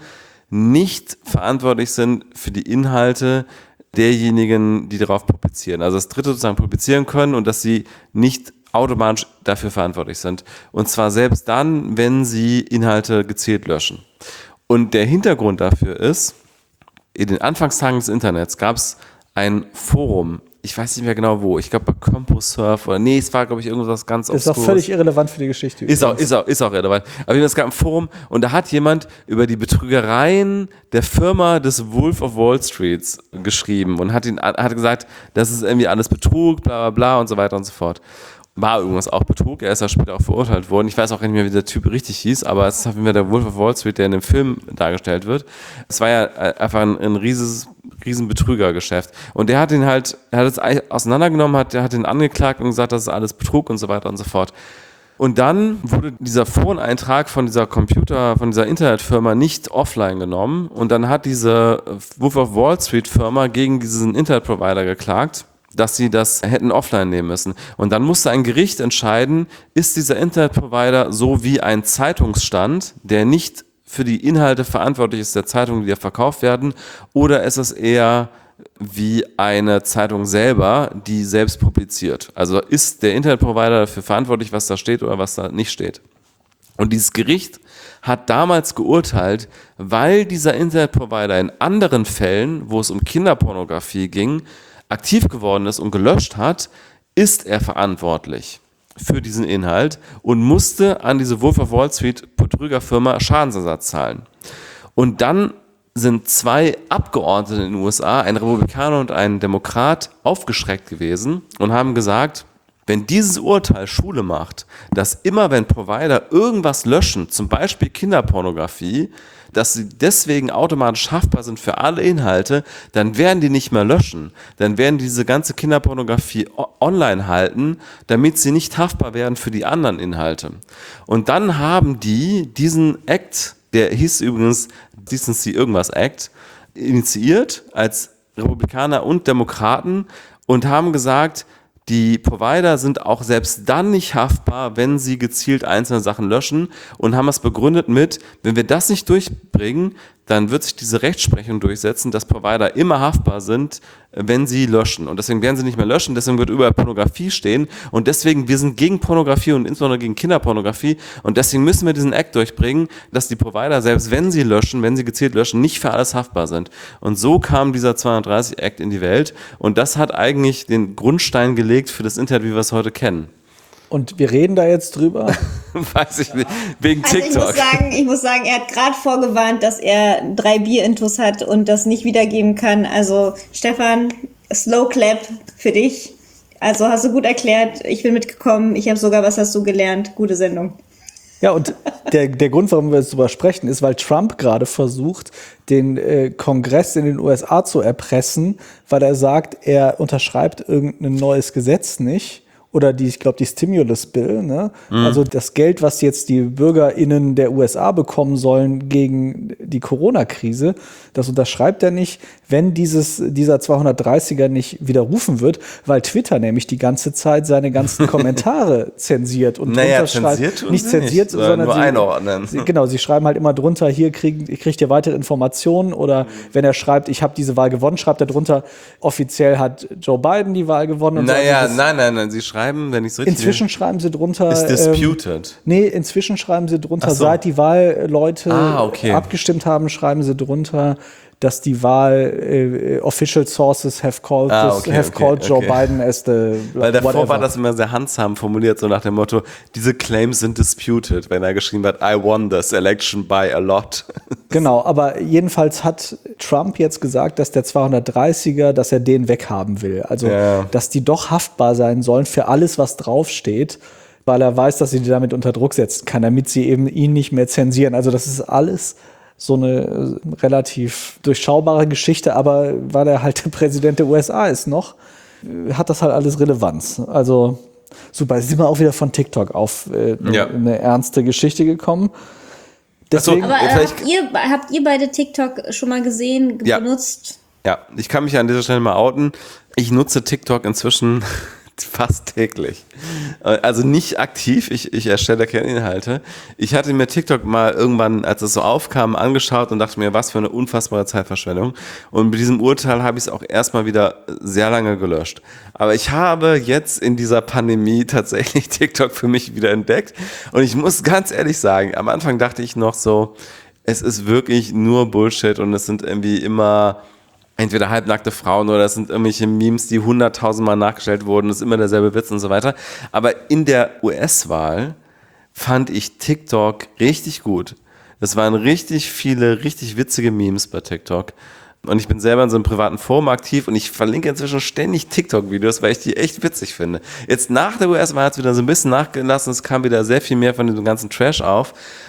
nicht verantwortlich sind für die Inhalte derjenigen, die darauf publizieren. Also das Dritte sozusagen publizieren können und dass sie nicht automatisch dafür verantwortlich sind. Und zwar selbst dann, wenn sie Inhalte gezielt löschen. Und der Hintergrund dafür ist, in den Anfangstagen des Internets gab es ein Forum, ich weiß nicht mehr genau wo, ich glaube bei CompuServe oder nee, es war glaube ich irgendwas ganz Obskures. Ist auch völlig irrelevant für die Geschichte. Ist auch, ist, auch, ist auch relevant. Aber es gab ein Forum und da hat jemand über die Betrügereien der Firma des Wolf of Wall Street geschrieben und hat, ihn, hat gesagt, das ist irgendwie alles Betrug, bla bla bla und so weiter und so fort. War irgendwas auch Betrug, er ist ja später auch verurteilt worden. Ich weiß auch nicht mehr, wie der Typ richtig hieß, aber es ist auf jeden Fall der Wolf of Wall Street, der in dem Film dargestellt wird. Es war ja einfach ein, ein rieses, riesen Betrügergeschäft. Und der hat ihn halt, er hat es auseinandergenommen, hat, der hat ihn angeklagt und gesagt, das ist alles Betrug und so weiter und so fort. Und dann wurde dieser Foreneintrag von dieser Computer, von dieser Internetfirma nicht offline genommen und dann hat diese Wolf of Wall Street Firma gegen diesen Internetprovider geklagt, dass sie das hätten offline nehmen müssen. Und dann musste ein Gericht entscheiden, ist dieser Internetprovider so wie ein Zeitungsstand, der nicht für die Inhalte verantwortlich ist der Zeitung, die da verkauft werden, oder ist es eher wie eine Zeitung selber, die selbst publiziert. Also ist der Internetprovider dafür verantwortlich, was da steht oder was da nicht steht. Und dieses Gericht hat damals geurteilt, weil dieser Internetprovider in anderen Fällen, wo es um Kinderpornografie ging, aktiv geworden ist und gelöscht hat, ist er verantwortlich für diesen Inhalt und musste an diese Wolf of Wall Street Betrügerfirma Schadensersatz zahlen. Und dann sind zwei Abgeordnete in den U S A, ein Republikaner und ein Demokrat, aufgeschreckt gewesen und haben gesagt, wenn dieses Urteil Schule macht, dass immer wenn Provider irgendwas löschen, zum Beispiel Kinderpornografie, dass sie deswegen automatisch haftbar sind für alle Inhalte, dann werden die nicht mehr löschen. Dann werden diese ganze Kinderpornografie online halten, damit sie nicht haftbar werden für die anderen Inhalte. Und dann haben die diesen Act, der hieß übrigens Decency Irgendwas Act, initiiert als Republikaner und Demokraten und haben gesagt, die Provider sind auch selbst dann nicht haftbar, wenn sie gezielt einzelne Sachen löschen und haben es begründet mit, wenn wir das nicht durchbringen, dann wird sich diese Rechtsprechung durchsetzen, dass Provider immer haftbar sind, wenn sie löschen. Und deswegen werden sie nicht mehr löschen, deswegen wird überall Pornografie stehen. Und deswegen, wir sind gegen Pornografie und insbesondere gegen Kinderpornografie. Und deswegen müssen wir diesen Act durchbringen, dass die Provider, selbst wenn sie löschen, wenn sie gezielt löschen, nicht für alles haftbar sind. Und so kam dieser zweihundertdreißig Act in die Welt. Und das hat eigentlich den Grundstein gelegt für das Internet, wie wir es heute kennen. Und wir reden da jetzt drüber? Weiß ich nicht. Wegen also TikTok. Ich muss sagen, ich muss sagen, er hat gerade vorgewarnt, dass er drei Bierintus hat und das nicht wiedergeben kann. Also Stefan, Slow Clap für dich. Also hast du gut erklärt. Ich bin mitgekommen. Ich habe sogar, was hast du gelernt? Gute Sendung. Ja, und der, der Grund, warum wir jetzt drüber sprechen, ist, weil Trump gerade versucht, den äh, Kongress in den U S A zu erpressen, weil er sagt, er unterschreibt irgendein neues Gesetz nicht. Oder die, ich glaube, die Stimulus Bill, ne? Mhm. Also das Geld, was jetzt die BürgerInnen der U S A bekommen sollen gegen die Corona-Krise, das unterschreibt er nicht, wenn dieses, dieser zweihundertdreißiger nicht widerrufen wird, weil Twitter nämlich die ganze Zeit seine ganzen Kommentare zensiert und naja, drunter schreibt, zensiert nicht zensiert, nicht, sondern nur sie, einordnen. Sie, genau, sie schreiben halt immer drunter, hier kriegt, kriegt ihr weitere Informationen, oder wenn er schreibt, ich habe diese Wahl gewonnen, schreibt er drunter, offiziell hat Joe Biden die Wahl gewonnen. Und naja, so. Also nein, nein, nein, sie schreiben, wenn ich es richtig Inzwischen schreiben sie drunter. Ist disputed. Ähm, nee, inzwischen schreiben sie drunter, so. Seit die Wahlleute ah, okay. abgestimmt haben, schreiben sie drunter, dass die Wahl äh, official sources have called, ah, this, okay, have okay, called Joe okay. Biden as the Weil davor whatever. war das immer sehr handsam formuliert, so nach dem Motto, diese Claims sind disputed, wenn er geschrieben hat, I won this election by a lot. Genau, aber jedenfalls hat Trump jetzt gesagt, dass der zweihundertdreißiger, dass er den weghaben will. Also, ja. dass die doch haftbar sein sollen für alles, was draufsteht, weil er weiß, dass sie die damit unter Druck setzen kann, damit sie eben ihn nicht mehr zensieren. Also das ist alles so eine relativ durchschaubare Geschichte, aber weil er halt der Präsident der U S A ist noch, hat das halt alles Relevanz. Also super, jetzt sind wir auch wieder von TikTok auf äh, ja. eine ernste Geschichte gekommen. Deswegen, aber äh, habt, ihr, habt ihr beide TikTok schon mal gesehen, ja. benutzt? Ja, ich kann mich an dieser Stelle mal outen. Ich nutze TikTok inzwischen fast täglich. Also nicht aktiv, ich, ich erstelle keine Inhalte. Ich hatte mir TikTok mal irgendwann, als es so aufkam, angeschaut und dachte mir, was für eine unfassbare Zeitverschwendung. Und mit diesem Urteil habe ich es auch erstmal wieder sehr lange gelöscht. Aber ich habe jetzt in dieser Pandemie tatsächlich TikTok für mich wieder entdeckt. Und ich muss ganz ehrlich sagen, am Anfang dachte ich noch so, es ist wirklich nur Bullshit und es sind irgendwie immer entweder halbnackte Frauen oder es sind irgendwelche Memes, die hunderttausendmal nachgestellt wurden, das ist immer derselbe Witz und so weiter. Aber in der U S-Wahl fand ich TikTok richtig gut. Das waren richtig viele, richtig witzige Memes bei TikTok. Und ich bin selber in so einem privaten Forum aktiv und ich verlinke inzwischen ständig TikTok-Videos, weil ich die echt witzig finde. Jetzt nach der U S-Wahl hat es wieder so ein bisschen nachgelassen, es kam wieder sehr viel mehr von diesem ganzen Trash auf.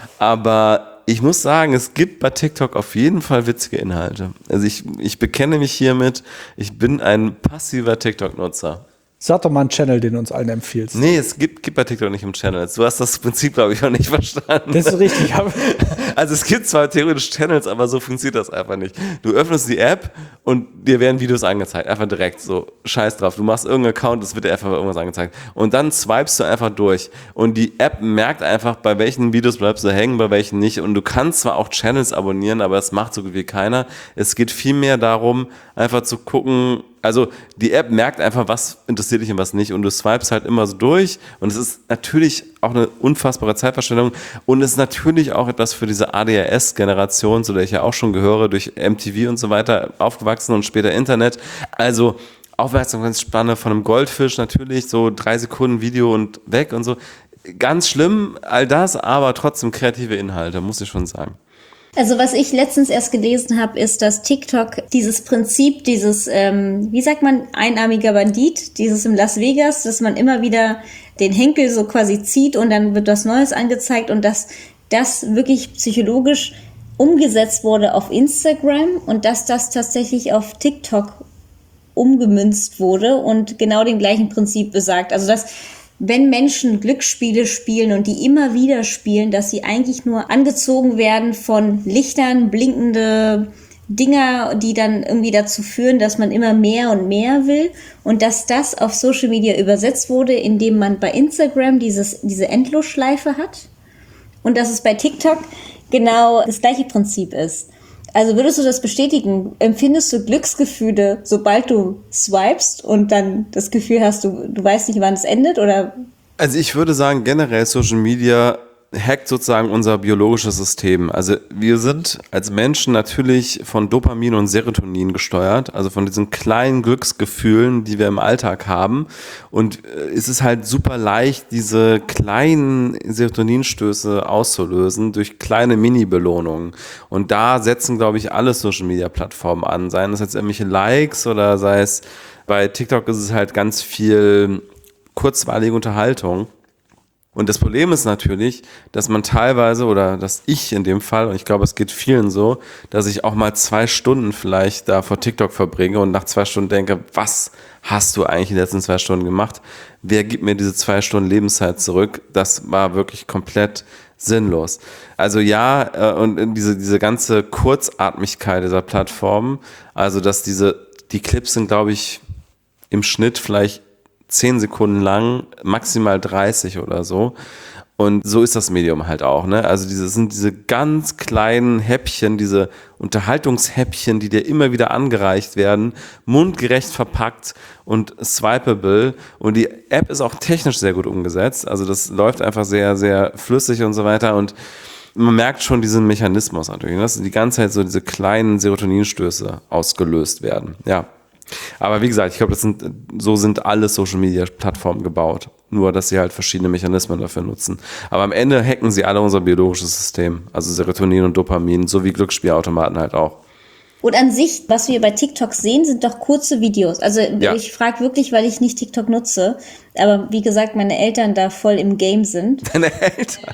Aber ich muss sagen, es gibt bei TikTok auf jeden Fall witzige Inhalte. Also ich, ich bekenne mich hiermit, ich bin ein passiver TikTok-Nutzer. Sag doch mal einen Channel, den du uns allen empfiehlst. Nee, es gibt, gibt bei TikTok nicht im Channel. Du hast das Prinzip, glaube ich, noch nicht verstanden. Das ist richtig. Also es gibt zwar theoretisch Channels, aber so funktioniert das einfach nicht. Du öffnest die App und dir werden Videos angezeigt. Einfach direkt so, scheiß drauf. Du machst irgendeinen Account, es wird dir einfach irgendwas angezeigt. Und dann swipest du einfach durch. Und die App merkt einfach, bei welchen Videos bleibst du hängen, bei welchen nicht. Und du kannst zwar auch Channels abonnieren, aber es macht so gut wie keiner. Es geht vielmehr darum, einfach zu gucken. Also die App merkt einfach, was interessiert dich und was nicht und du swipest halt immer so durch und es ist natürlich auch eine unfassbare Zeitverschwendung und es ist natürlich auch etwas für diese A D H S-Generation, zu der ich ja auch schon gehöre, durch M T V und so weiter aufgewachsen und später Internet. Also Aufmerksamkeitsspanne von einem Goldfisch natürlich, so drei Sekunden Video und weg und so. Ganz schlimm, all das, aber trotzdem kreative Inhalte, muss ich schon sagen. Also was ich letztens erst gelesen habe, ist, dass TikTok dieses Prinzip, dieses, ähm, wie sagt man, einarmiger Bandit, dieses in Las Vegas, dass man immer wieder den Henkel so quasi zieht und dann wird was Neues angezeigt und dass das wirklich psychologisch umgesetzt wurde auf Instagram und dass das tatsächlich auf TikTok umgemünzt wurde und genau dem gleichen Prinzip besagt. Also dass wenn Menschen Glücksspiele spielen und die immer wieder spielen, dass sie eigentlich nur angezogen werden von Lichtern, blinkende Dinger, die dann irgendwie dazu führen, dass man immer mehr und mehr will und dass das auf Social Media übersetzt wurde, indem man bei Instagram dieses, diese Endlosschleife hat und dass es bei TikTok genau das gleiche Prinzip ist. Also würdest du das bestätigen? Empfindest du Glücksgefühle, sobald du swipest und dann das Gefühl hast, du, du weißt nicht, wann es endet? Oder? Also ich würde sagen, generell Social Media hackt sozusagen unser biologisches System. Also wir sind als Menschen natürlich von Dopamin und Serotonin gesteuert, also von diesen kleinen Glücksgefühlen, die wir im Alltag haben. Und es ist halt super leicht, diese kleinen Serotoninstöße auszulösen durch kleine Mini-Belohnungen. Und da setzen, glaube ich, alle Social-Media-Plattformen an. Seien es jetzt irgendwelche Likes oder sei es bei TikTok ist es halt ganz viel kurzweilige Unterhaltung. Und das Problem ist natürlich, dass man teilweise, oder dass ich in dem Fall, und ich glaube, es geht vielen so, dass ich auch mal zwei Stunden vielleicht da vor TikTok verbringe und nach zwei Stunden denke, was hast du eigentlich die letzten zwei Stunden gemacht? Wer gibt mir diese zwei Stunden Lebenszeit zurück? Das war wirklich komplett sinnlos. Also ja, und diese, diese ganze Kurzatmigkeit dieser Plattformen, also dass diese, die Clips sind, glaube ich, im Schnitt vielleicht zehn Sekunden lang, maximal dreißig oder so. Und so ist das Medium halt auch, ne? Also diese sind diese ganz kleinen Häppchen, diese Unterhaltungshäppchen, die dir immer wieder angereicht werden, mundgerecht verpackt und swipeable. Und die App ist auch technisch sehr gut umgesetzt. Also das läuft einfach sehr, sehr flüssig und so weiter. Und man merkt schon diesen Mechanismus natürlich, dass die ganze Zeit so diese kleinen Serotoninstöße ausgelöst werden. Ja. Aber wie gesagt, ich glaube, das sind, so sind alle Social-Media-Plattformen gebaut. Nur, dass sie halt verschiedene Mechanismen dafür nutzen. Aber am Ende hacken sie alle unser biologisches System. Also Serotonin und Dopamin, so wie Glücksspielautomaten halt auch. Und an sich, was wir bei TikTok sehen, sind doch kurze Videos. Also ja. Ich frage wirklich, weil ich nicht TikTok nutze. Aber wie gesagt, meine Eltern da voll im Game sind. Deine Eltern?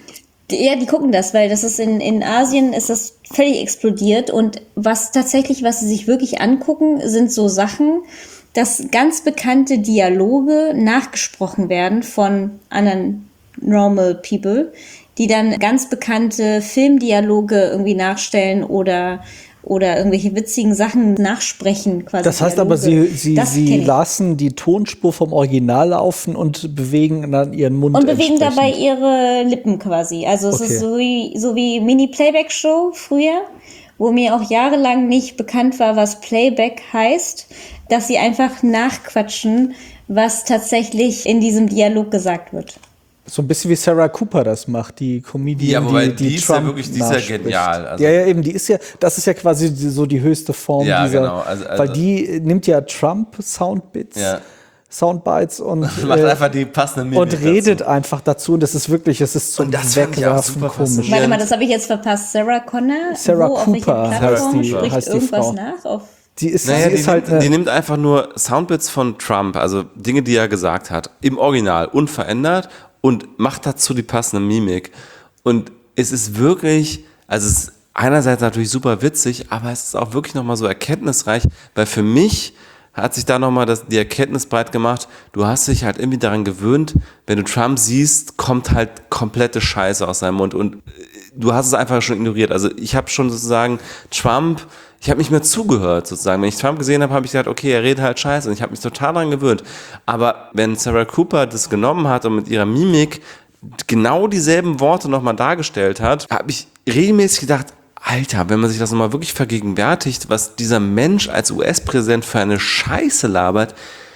Ja, die gucken das, weil das ist in, in Asien ist das völlig explodiert und was tatsächlich, was sie sich wirklich angucken, sind so Sachen, dass ganz bekannte Dialoge nachgesprochen werden von anderen normal people, die dann ganz bekannte Filmdialoge irgendwie nachstellen oder oder irgendwelche witzigen Sachen nachsprechen quasi. Das heißt aber, Dialoge. sie, sie, Das sie kenn ich. lassen die Tonspur vom Original laufen und bewegen dann ihren Mund Und bewegen entsprechend. dabei ihre Lippen quasi. Also es Okay. ist so wie, so wie Mini-Playback-Show früher, wo mir auch jahrelang nicht bekannt war, was Playback heißt, dass sie einfach nachquatschen, was tatsächlich in diesem Dialog gesagt wird. So ein bisschen wie Sarah Cooper das macht, die Comedian, Ja, wobei die, die die ist ja Trump wirklich- die ist ja nachspricht. genial, also- ja, ja, eben, die ist ja, das ist ja quasi die- so die höchste Form Ja, dieser, genau, also- also- weil die nimmt ja Trump-Soundbits, Ja. Soundbites und, Macht äh, einfach die passende Mimik und redet dazu. einfach dazu und das ist wirklich, es ist zum Und das fand ich auch Wegwerfen super komisch. faszinierend. Warte mal, das habe ich jetzt verpasst. Sarah Connor, Sarah wo, auf welcher Cooper Plattform heißt die- spricht heißt die irgendwas Frau. nach? Auf Die ist, Naja, sie die, ist halt nimmt, eine, die nimmt einfach nur Soundbits von Trump, also Dinge, die er gesagt hat, im Original, unverändert und macht dazu die passende Mimik. Und es ist wirklich, also es ist einerseits natürlich super witzig, aber es ist auch wirklich nochmal so erkenntnisreich, weil für mich hat sich da nochmal das, die Erkenntnis breit gemacht, du hast dich halt irgendwie daran gewöhnt, wenn du Trump siehst, kommt halt komplette Scheiße aus seinem Mund und äh, du hast es einfach schon ignoriert. Also ich habe schon sozusagen Trump, ich habe nicht mehr zugehört sozusagen. Wenn ich Trump gesehen habe, habe ich gesagt, okay, er redet halt Scheiße und ich habe mich total daran gewöhnt. Aber wenn Sarah Cooper das genommen hat und mit ihrer Mimik genau dieselben Worte nochmal dargestellt hat, habe ich regelmäßig gedacht, Alter, wenn man sich das nochmal wirklich vergegenwärtigt, was dieser Mensch als U S-Präsident für eine Scheiße labert,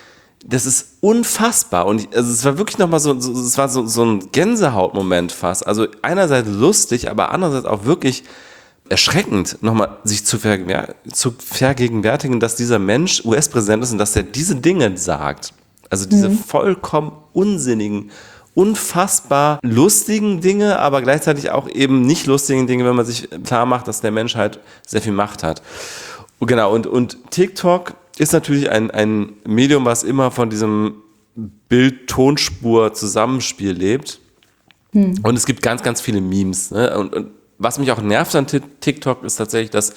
das ist unfassbar. Und ich, also es war wirklich nochmal so, so, es war so, so ein Gänsehautmoment fast. Also einerseits lustig, aber andererseits auch wirklich erschreckend, nochmal sich zu, vergegenwär- zu vergegenwärtigen, dass dieser Mensch U S-Präsident ist und dass er diese Dinge sagt. Also diese vollkommen unsinnigen, unfassbar lustigen Dinge, aber gleichzeitig auch eben nicht lustigen Dinge, wenn man sich klar macht, dass der Mensch halt sehr viel Macht hat. Und genau, und, und TikTok ist natürlich ein, ein Medium, was immer von diesem Bild-Tonspur-Zusammenspiel lebt. Hm. Und es gibt ganz, ganz viele Memes. Ne? Und, und was mich auch nervt an TikTok ist tatsächlich, dass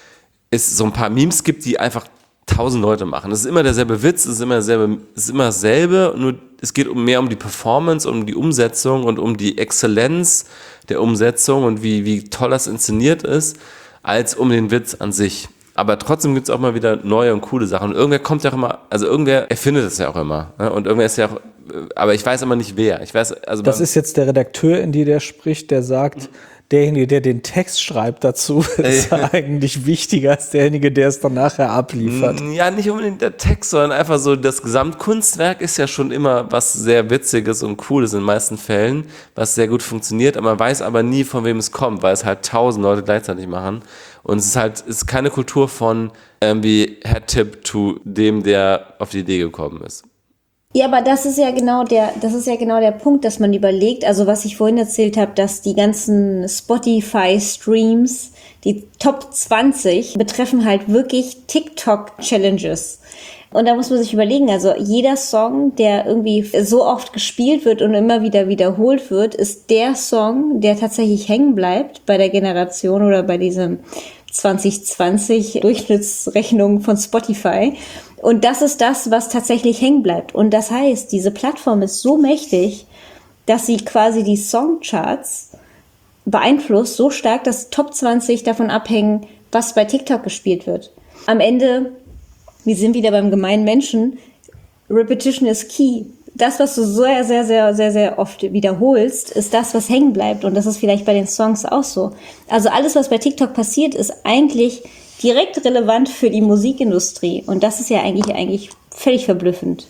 es so ein paar Memes gibt, die einfach tausend Leute machen. Es ist immer derselbe Witz, es ist immer derselbe, es ist immer dasselbe, nur es geht um mehr um die Performance, um die Umsetzung und um die Exzellenz der Umsetzung und wie, wie toll das inszeniert ist, als um den Witz an sich. Aber trotzdem gibt es auch mal wieder neue und coole Sachen. Und irgendwer kommt ja auch immer, also irgendwer erfindet es ja auch immer. Ne? Und irgendwer ist ja auch, aber ich weiß immer nicht wer. Ich weiß, also das ist jetzt der Redakteur, in die der spricht, der sagt, derjenige, der den Text schreibt dazu, ist eigentlich wichtiger als derjenige, der es dann nachher abliefert. Ja, nicht unbedingt der Text, sondern einfach so, das Gesamtkunstwerk ist ja schon immer was sehr Witziges und Cooles in den meisten Fällen, was sehr gut funktioniert, aber man weiß aber nie, von wem es kommt, weil es halt tausend Leute gleichzeitig machen. Und es ist halt, es ist keine Kultur von irgendwie Head-Tip to dem, der auf die Idee gekommen ist. Ja, aber das ist ja genau der, das ist ja genau der Punkt, dass man überlegt, also was ich vorhin erzählt habe, dass die ganzen Spotify-Streams, die Top zwanzig, betreffen halt wirklich TikTok-Challenges. Und da muss man sich überlegen, also jeder Song, der irgendwie so oft gespielt wird und immer wieder wiederholt wird, ist der Song, der tatsächlich hängen bleibt bei der Generation oder bei diesem zwanzig zwanzig Durchschnittsrechnung von Spotify. Und das ist das, was tatsächlich hängen bleibt. Und das heißt, diese Plattform ist so mächtig, dass sie quasi die Songcharts beeinflusst, so stark, dass Top zwanzig davon abhängen, was bei TikTok gespielt wird. Am Ende, wir sind wieder beim gemeinen Menschen, Repetition is key. Das, was du sehr, sehr, sehr, sehr, sehr oft wiederholst, ist das, was hängen bleibt. Und das ist vielleicht bei den Songs auch so. Also alles, was bei TikTok passiert, ist eigentlich direkt relevant für die Musikindustrie. Und das ist ja eigentlich, eigentlich völlig verblüffend.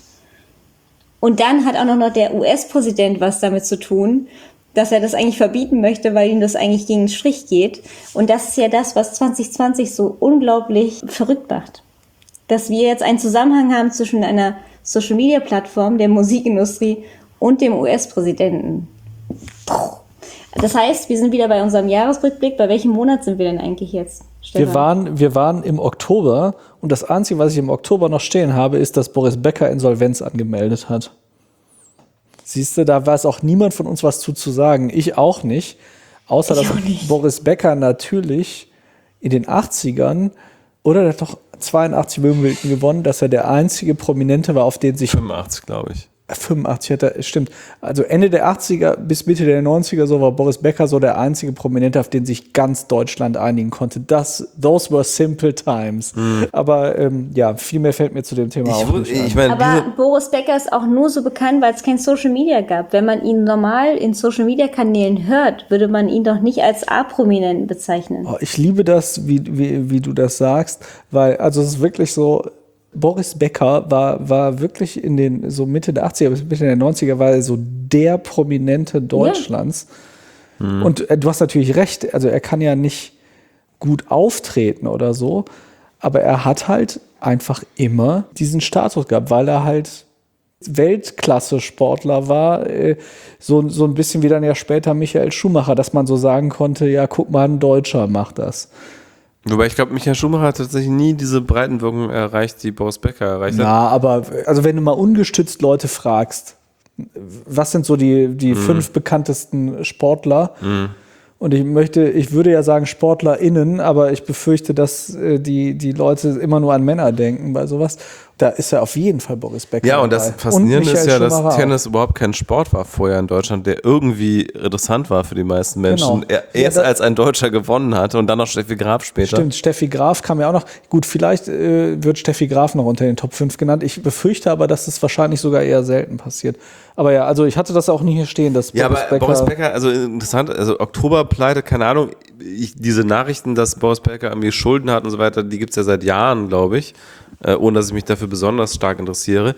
Und dann hat auch noch der U S-Präsident was damit zu tun, dass er das eigentlich verbieten möchte, weil ihm das eigentlich gegen den Strich geht. Und das ist ja das, was zwanzig zwanzig so unglaublich verrückt macht. Dass wir jetzt einen Zusammenhang haben zwischen einer Social-Media-Plattform, der Musikindustrie und dem U S-Präsidenten. Das heißt, wir sind wieder bei unserem Jahresrückblick. Bei welchem Monat sind wir denn eigentlich jetzt, Stefan? Wir waren, wir waren im Oktober und das Einzige, was ich im Oktober noch stehen habe, ist, dass Boris Becker Insolvenz angemeldet hat. Siehst du, da weiß auch niemand von uns was zu, zu sagen. Ich auch nicht. Außer, Ich dass auch nicht. Boris Becker natürlich in den achtzigern oder der hat doch zweiundachtzig Wimbledon gewonnen, dass er der einzige Prominente war, auf den sich fünfundachtzig, glaube ich. fünfundachtzig hat er, stimmt. Also Ende der achtziger bis Mitte der neunziger so war Boris Becker so der einzige Prominente, auf den sich ganz Deutschland einigen konnte. Das, those were simple times. Mhm. Aber ähm, ja, viel mehr fällt mir zu dem Thema ich, auch nicht ich an. mein, Aber Boris Becker ist auch nur so bekannt, weil es kein Social Media gab. Wenn man ihn normal in Social Media Kanälen hört, würde man ihn doch nicht als A-Prominenten bezeichnen. Oh, ich liebe das, wie, wie, wie du das sagst, weil, also es ist wirklich so, Boris Becker war, war wirklich in den, so Mitte der achtziger bis Mitte der neunziger war er so der Prominente Deutschlands. Ja. Mhm. Und äh, du hast natürlich recht, also er kann ja nicht gut auftreten oder so, aber er hat halt einfach immer diesen Status gehabt, weil er halt Weltklasse-Sportler war, äh, so, so ein bisschen wie dann ja später Michael Schumacher, dass man so sagen konnte, ja, guck mal, ein Deutscher macht das. Wobei ich glaube, Michael Schumacher hat tatsächlich nie diese Breitenwirkung erreicht, die Boris Becker erreicht hat. Ja, aber also wenn du mal ungestützt Leute fragst, was sind so die, die mm. fünf bekanntesten Sportler? Mm. Und ich möchte, ich würde ja sagen SportlerInnen, aber ich befürchte, dass äh, die, die Leute immer nur an Männer denken bei sowas. Da ist ja auf jeden Fall Boris Becker. Ja, und das Faszinierende ist ja, Schumacher dass Tennis auch. überhaupt kein Sport war vorher in Deutschland, der irgendwie interessant war für die meisten Menschen. Genau. Er, erst ja, als ein Deutscher gewonnen hat und dann noch Steffi Graf später. Stimmt, Steffi Graf kam ja auch noch. Gut, vielleicht äh, wird Steffi Graf noch unter den Top fünf genannt. Ich befürchte aber, dass das wahrscheinlich sogar eher selten passiert. Aber ja, also ich hatte das auch nie hier stehen, dass ja, Boris aber Becker... Boris Becker, also interessant, also Oktoberpleite, keine Ahnung, ich, diese Nachrichten, dass Boris Becker an mir Schulden hat und so weiter, die gibt es ja seit Jahren, glaube ich, äh, ohne dass ich mich dafür besonders stark interessiere.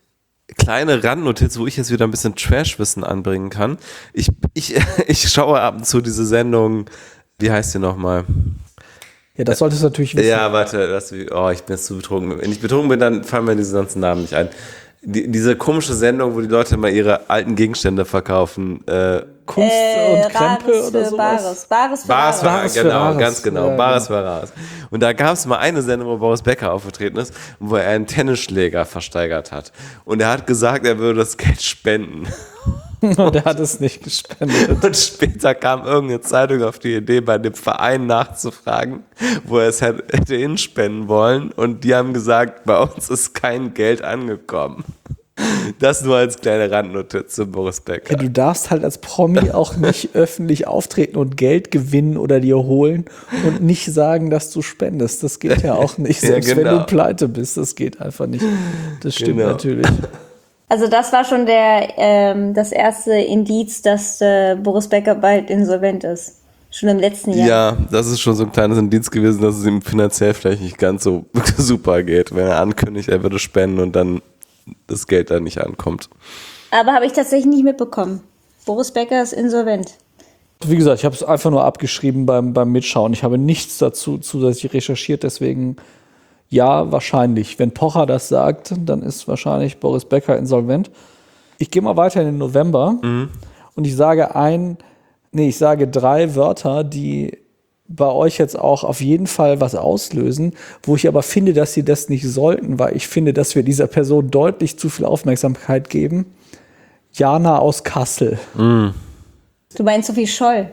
Kleine Randnotiz, wo ich jetzt wieder ein bisschen Trashwissen anbringen kann. Ich, ich, ich schaue ab und zu diese Sendung, wie heißt die nochmal? Ja, das solltest du natürlich wissen. Ja, warte, das, oh, ich bin jetzt zu betrunken. Wenn ich betrunken bin, dann fallen mir diese ganzen Namen nicht ein. Die, diese komische Sendung, wo die Leute mal ihre alten Gegenstände verkaufen. Äh, Kunst äh, und Krempel Rares oder für sowas. Bares. Bares für Bares für Rares. Rares, für genau, Rares. ganz genau. Ja, Bares genau. für Rares. Und da gab es mal eine Sendung, wo Boris Becker aufgetreten ist, wo er einen Tennisschläger versteigert hat. Und er hat gesagt, er würde das Geld spenden. Und er hat es nicht gespendet. Und später kam irgendeine Zeitung auf die Idee, bei dem Verein nachzufragen, wo er es hätte hinspenden wollen. Und die haben gesagt, bei uns ist kein Geld angekommen. Das nur als kleine Randnotiz zu Boris Becker. Ja, du darfst halt als Promi auch nicht öffentlich auftreten und Geld gewinnen oder dir holen und nicht sagen, dass du spendest. Das geht ja auch nicht, selbst ja, genau. wenn du pleite bist. Das geht einfach nicht. Das stimmt Genau. natürlich. Also das war schon der ähm, das erste Indiz, dass äh, Boris Becker bald insolvent ist. Schon im letzten Jahr. Ja, das ist schon so ein kleines Indiz gewesen, dass es ihm finanziell vielleicht nicht ganz so super geht, wenn er ankündigt, er würde spenden und dann das Geld da nicht ankommt. Aber habe ich tatsächlich nicht mitbekommen. Boris Becker ist insolvent. Wie gesagt, ich habe es einfach nur abgeschrieben beim, beim Mitschauen. Ich habe nichts dazu zusätzlich recherchiert, deswegen ja, wahrscheinlich. Wenn Pocher das sagt, dann ist wahrscheinlich Boris Becker insolvent. Ich gehe mal weiter in den November mhm. und ich sage ein, nee, ich sage drei Wörter, die bei euch jetzt auch auf jeden Fall was auslösen, wo ich aber finde, dass sie das nicht sollten, weil ich finde, dass wir dieser Person deutlich zu viel Aufmerksamkeit geben. Jana aus Kassel. Mm. Du meinst Sophie Scholl?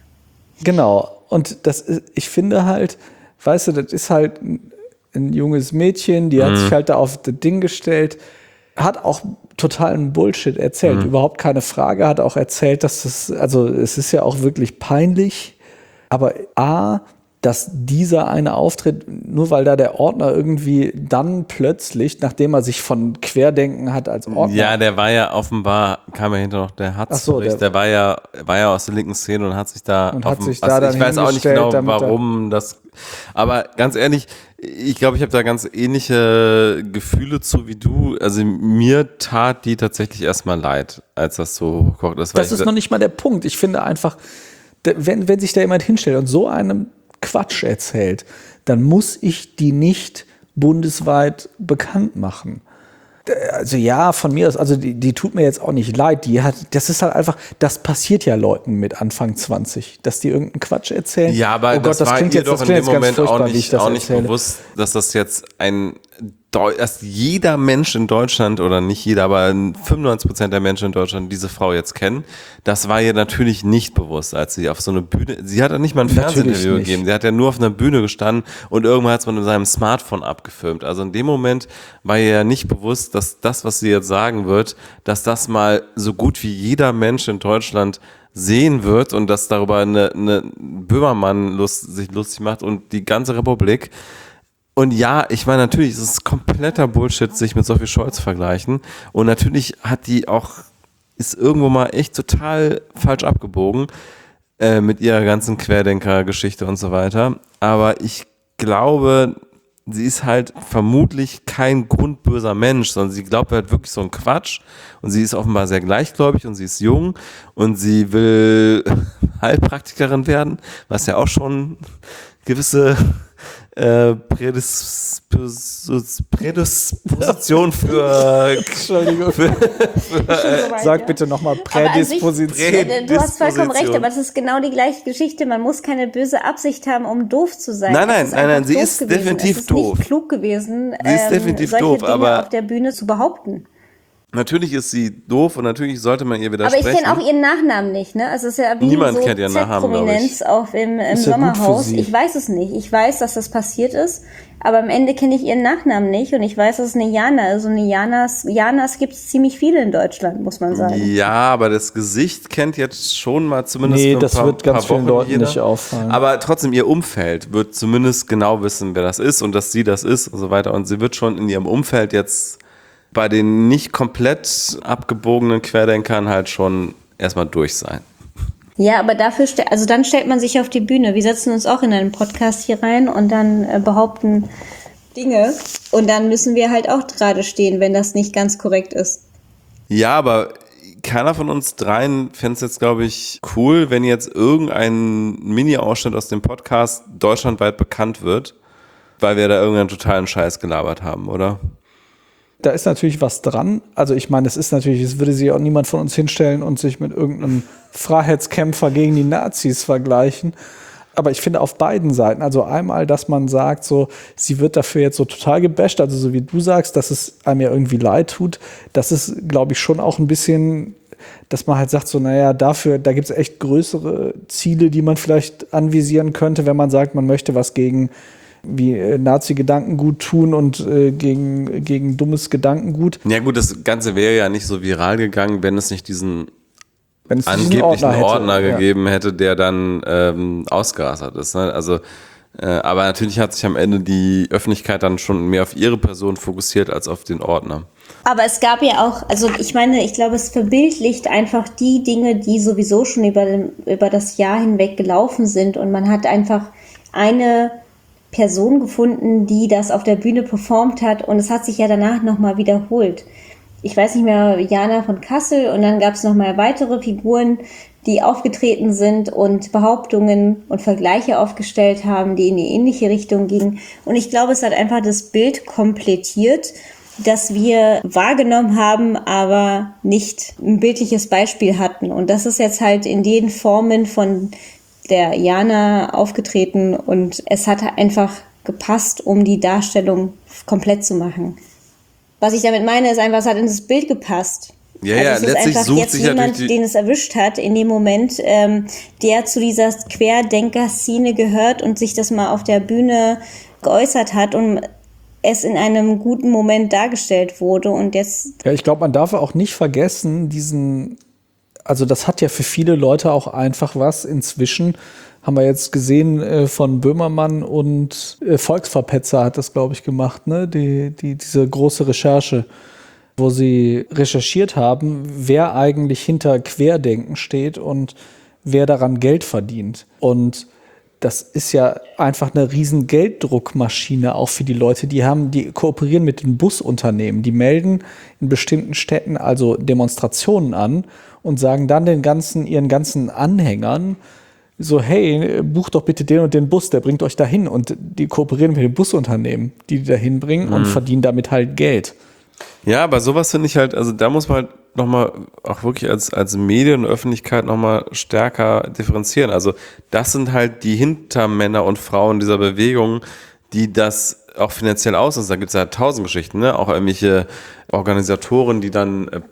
Genau. Und das ist, ich finde halt, weißt du, das ist halt ein, ein junges Mädchen, die hat mm. sich halt da auf das Ding gestellt, hat auch totalen Bullshit erzählt, mm. überhaupt keine Frage, hat auch erzählt, dass das, also es ist ja auch wirklich peinlich. Aber A, dass dieser eine Auftritt, nur weil da der Ordner irgendwie dann plötzlich, nachdem er sich von Querdenken hat als Ordner... Ja, der war ja offenbar, kam ja hinter noch der Hatz so, der, der war ja war ja aus der linken Szene und hat sich da... Und auf hat dem, sich da dann ich weiß auch nicht genau, warum da das... Aber ganz ehrlich, ich glaube, ich habe da ganz ähnliche Gefühle zu wie du. Also mir tat die tatsächlich erstmal leid, als das so hochkocht ist. Das ist noch nicht mal der Punkt. Ich finde einfach... Wenn, wenn sich da jemand hinstellt und so einen Quatsch erzählt, dann muss ich die nicht bundesweit bekannt machen. Also ja, von mir aus, also die, die tut mir jetzt auch nicht leid. Die hat, das ist halt einfach, das passiert ja Leuten mit Anfang zwanzig, dass die irgendeinen Quatsch erzählen. Ja, aber oh das, Gott, das war klingt ihr jetzt, doch das in klingt dem jetzt ganz Moment auch furchtbar, wie ich nicht, das auch nicht erzähle. bewusst, dass das jetzt ein dass jeder Mensch in Deutschland, oder nicht jeder, aber fünfundneunzig Prozent der Menschen in Deutschland diese Frau jetzt kennen, das war ihr natürlich nicht bewusst, als sie auf so eine Bühne, sie hat ja nicht mal ein Fernsehinterview gegeben, sie hat ja nur auf einer Bühne gestanden und irgendwann hat es man mit seinem Smartphone abgefilmt. Also in dem Moment war ihr ja nicht bewusst, dass das, was sie jetzt sagen wird, dass das mal so gut wie jeder Mensch in Deutschland sehen wird und dass darüber eine, eine Böhmermann lust, sich lustig macht und die ganze Republik. Und ja, ich meine, natürlich ist es kompletter Bullshit, sich mit Sophie Scholl zu vergleichen. Und natürlich hat die auch, ist irgendwo mal echt total falsch abgebogen äh, mit ihrer ganzen Querdenker-Geschichte und so weiter. Aber ich glaube, sie ist halt vermutlich kein grundböser Mensch, sondern sie glaubt halt wirklich so einen Quatsch. Und sie ist offenbar sehr gleichgläubig und sie ist jung und sie will Heilpraktikerin werden, was ja auch schon gewisse Äh, Prädis Prädisposition für, Entschuldigung. für, für äh, Sag bitte nochmal Prädisposition. Sich, du hast vollkommen recht, aber das ist genau die gleiche Geschichte. Man muss keine böse Absicht haben, um doof zu sein. Nein, nein, nein, nein, sie ist gewesen. definitiv es ist doof. Nicht klug gewesen, sie ist ähm, definitiv solche doof, Dinge aber auf der Bühne zu behaupten. Natürlich ist sie doof und natürlich sollte man ihr widersprechen. Aber ich kenne auch ihren Nachnamen nicht, ne? Also es ist ja wie Niemand so kennt ihren Nachnamen, glaube ich. Z-Prominenz auf im, im Ist ja gut für Sommerhaus. sie. Ich weiß es nicht. Ich weiß, dass das passiert ist, aber am Ende kenne ich ihren Nachnamen nicht und ich weiß, dass es eine Jana ist. Und eine Janas, Janas gibt es ziemlich viele in Deutschland, muss man sagen. Ja, aber das Gesicht kennt jetzt schon mal zumindest Nee, für ein das paar, wird ganz paar vielen Wochen Leuten jeder. nicht auffallen. Aber trotzdem, ihr Umfeld wird zumindest genau wissen, wer das ist und dass sie das ist und so weiter. Und sie wird schon in ihrem Umfeld jetzt bei den nicht komplett abgebogenen Querdenkern halt schon erstmal durch sein. Ja, aber dafür, ste- also dann stellt man sich auf die Bühne. Wir setzen uns auch in einen Podcast hier rein und dann äh, behaupten Dinge und dann müssen wir halt auch gerade stehen, wenn das nicht ganz korrekt ist. Ja, aber keiner von uns dreien fände es jetzt, glaube ich, cool, wenn jetzt irgendein Mini-Ausschnitt aus dem Podcast deutschlandweit bekannt wird, weil wir da irgendeinen totalen Scheiß gelabert haben, oder? Da ist natürlich was dran. Also ich meine, es ist natürlich, es würde sich auch niemand von uns hinstellen und sich mit irgendeinem Freiheitskämpfer gegen die Nazis vergleichen. Aber ich finde auf beiden Seiten, also einmal, dass man sagt, so, sie wird dafür jetzt so total gebasht, also so wie du sagst, dass es einem ja irgendwie leid tut, das ist, glaube ich, schon auch ein bisschen, dass man halt sagt, so, naja, dafür, da gibt es echt größere Ziele, die man vielleicht anvisieren könnte, wenn man sagt, man möchte was gegen wie äh, Nazi-Gedankengut tun und äh, gegen, gegen dummes Gedankengut. Ja gut, das Ganze wäre ja nicht so viral gegangen, wenn es nicht diesen Wenn es diesen angeblichen Ordner Ordner, hätte, ja. gegeben hätte, der dann ähm, ausgerastet ist. Ne? Also, äh, aber natürlich hat sich am Ende die Öffentlichkeit dann schon mehr auf ihre Person fokussiert als auf den Ordner. Aber es gab ja auch, also ich meine, ich glaube, es verbildlicht einfach die Dinge, die sowieso schon über, den, über das Jahr hinweg gelaufen sind und man hat einfach eine Person gefunden, die das auf der Bühne performt hat und es hat sich ja danach nochmal wiederholt. Ich weiß nicht mehr, Jana von Kassel und dann gab es nochmal weitere Figuren, die aufgetreten sind und Behauptungen und Vergleiche aufgestellt haben, die in die ähnliche Richtung gingen. Und ich glaube, es hat einfach das Bild komplettiert, das wir wahrgenommen haben, aber nicht ein bildliches Beispiel hatten. Und das ist jetzt halt in den Formen von der Jana aufgetreten und es hat einfach gepasst, um die Darstellung komplett zu machen. Was ich damit meine, ist einfach, es hat in das Bild gepasst. Ja, also ja, es ist letztlich einfach sucht jetzt sich ja jemand, durch die- den es erwischt hat in dem Moment, ähm, der zu dieser Querdenker-Szene gehört und sich das mal auf der Bühne geäußert hat und es in einem guten Moment dargestellt wurde und jetzt Ja, ich glaube, man darf auch nicht vergessen, diesen, also das hat ja für viele Leute auch einfach was. Inzwischen haben wir jetzt gesehen äh, von Böhmermann und äh, Volksverpetzer hat das, glaube ich, gemacht, ne? Die, die, diese große Recherche, wo sie recherchiert haben, wer eigentlich hinter Querdenken steht und wer daran Geld verdient. Und das ist ja einfach eine riesen Gelddruckmaschine auch für die Leute. Die haben, die kooperieren mit den Busunternehmen. Die melden in bestimmten Städten also Demonstrationen an und sagen dann den ganzen, ihren ganzen Anhängern so, hey, bucht doch bitte den und den Bus, der bringt euch dahin. Und die kooperieren mit den Busunternehmen, die die dahin bringen Mhm. und verdienen damit halt Geld. Ja, aber sowas finde ich halt, also da muss man halt nochmal auch wirklich als, als Medien und Öffentlichkeit nochmal stärker differenzieren. Also das sind halt die Hintermänner und Frauen dieser Bewegung, die das auch finanziell ausnutzen. Da gibt es ja tausend Geschichten, ne? Auch irgendwelche Organisatoren, die dann äh,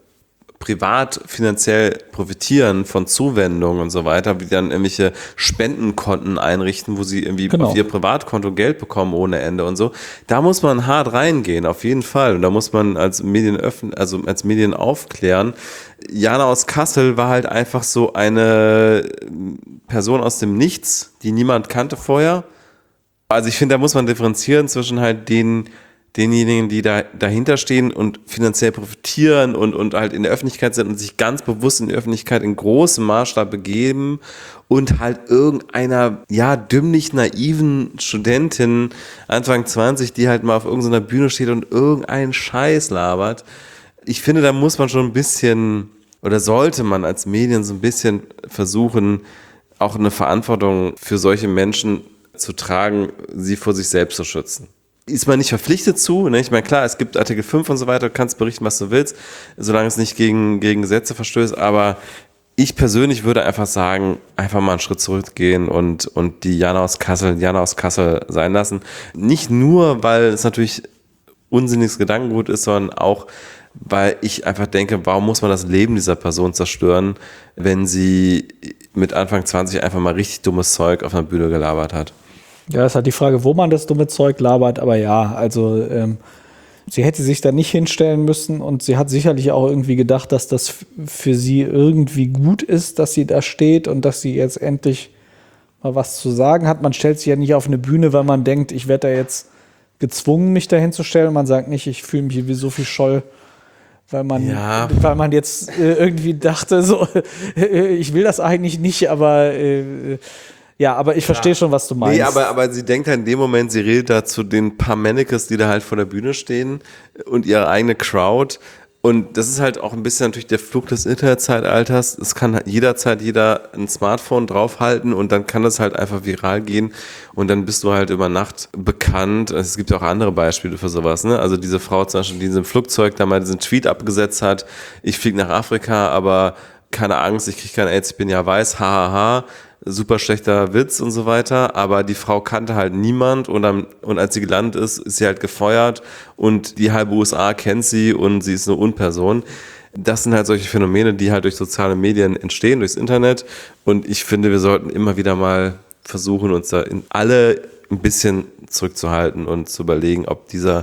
privat finanziell profitieren von Zuwendungen und so weiter, die dann irgendwelche Spendenkonten einrichten, wo sie irgendwie Genau. auf ihr Privatkonto Geld bekommen ohne Ende und so. Da muss man hart reingehen, auf jeden Fall. Und da muss man als Medien öffnen, also als Medien aufklären. Jana aus Kassel war halt einfach so eine Person aus dem Nichts, die niemand kannte vorher. Also ich finde, da muss man differenzieren zwischen halt den denjenigen, die da dahinter stehen und finanziell profitieren und, und halt in der Öffentlichkeit sind und sich ganz bewusst in die Öffentlichkeit in großem Maßstab begeben und halt irgendeiner, ja, dümmlich naiven Studentin Anfang zwanzig, die halt mal auf irgendeiner Bühne steht und irgendeinen Scheiß labert. Ich finde, da muss man schon ein bisschen, oder sollte man als Medien so ein bisschen versuchen, auch eine Verantwortung für solche Menschen zu tragen, sie vor sich selbst zu schützen. Ist man nicht verpflichtet zu, ne? Ich meine, klar, es gibt Artikel fünf und so weiter, du kannst berichten, was du willst, solange es nicht gegen, gegen Gesetze verstößt, aber ich persönlich würde einfach sagen, einfach mal einen Schritt zurückgehen und, und die Jana aus Kassel, Jana aus Kassel sein lassen. Nicht nur, weil es natürlich unsinniges Gedankengut ist, sondern auch, weil ich einfach denke, warum muss man das Leben dieser Person zerstören, wenn sie mit Anfang zwanzig einfach mal richtig dummes Zeug auf einer Bühne gelabert hat. Ja, ist halt die Frage, wo man das dumme Zeug labert, aber ja, also ähm, sie hätte sich da nicht hinstellen müssen und sie hat sicherlich auch irgendwie gedacht, dass das f- für sie irgendwie gut ist, dass sie da steht und dass sie jetzt endlich mal was zu sagen hat. Man stellt sich ja nicht auf eine Bühne, weil man denkt, ich werde da jetzt gezwungen, mich da hinzustellen. Man sagt nicht, ich fühle mich wie Sophie Scholl, weil man, Ja. weil man jetzt äh, irgendwie dachte, so, äh, ich will das eigentlich nicht, aber äh, ja, aber ich verstehe schon, was du meinst. Nee, aber, aber sie denkt halt in dem Moment, sie redet da zu den paar Mannequins, die da halt vor der Bühne stehen und ihre eigene Crowd. Und das ist halt auch ein bisschen natürlich der Flug des Internetzeitalters. Es kann halt jederzeit jeder ein Smartphone draufhalten und dann kann das halt einfach viral gehen und dann bist du halt über Nacht bekannt. Es gibt ja auch andere Beispiele für sowas, ne? Also diese Frau zum Beispiel, die in diesem Flugzeug da mal diesen Tweet abgesetzt hat, ich fliege nach Afrika, aber keine Angst, ich kriege keine AIDS, ich bin ja weiß, hahaha. Super schlechter Witz und so weiter, aber die Frau kannte halt niemand und, dann, und als sie gelandet ist, ist sie halt gefeuert und die halbe U S A kennt sie und sie ist eine Unperson. Das sind halt solche Phänomene, die halt durch soziale Medien entstehen, durchs Internet und ich finde, wir sollten immer wieder mal versuchen, uns da in alle ein bisschen zurückzuhalten und zu überlegen, ob dieser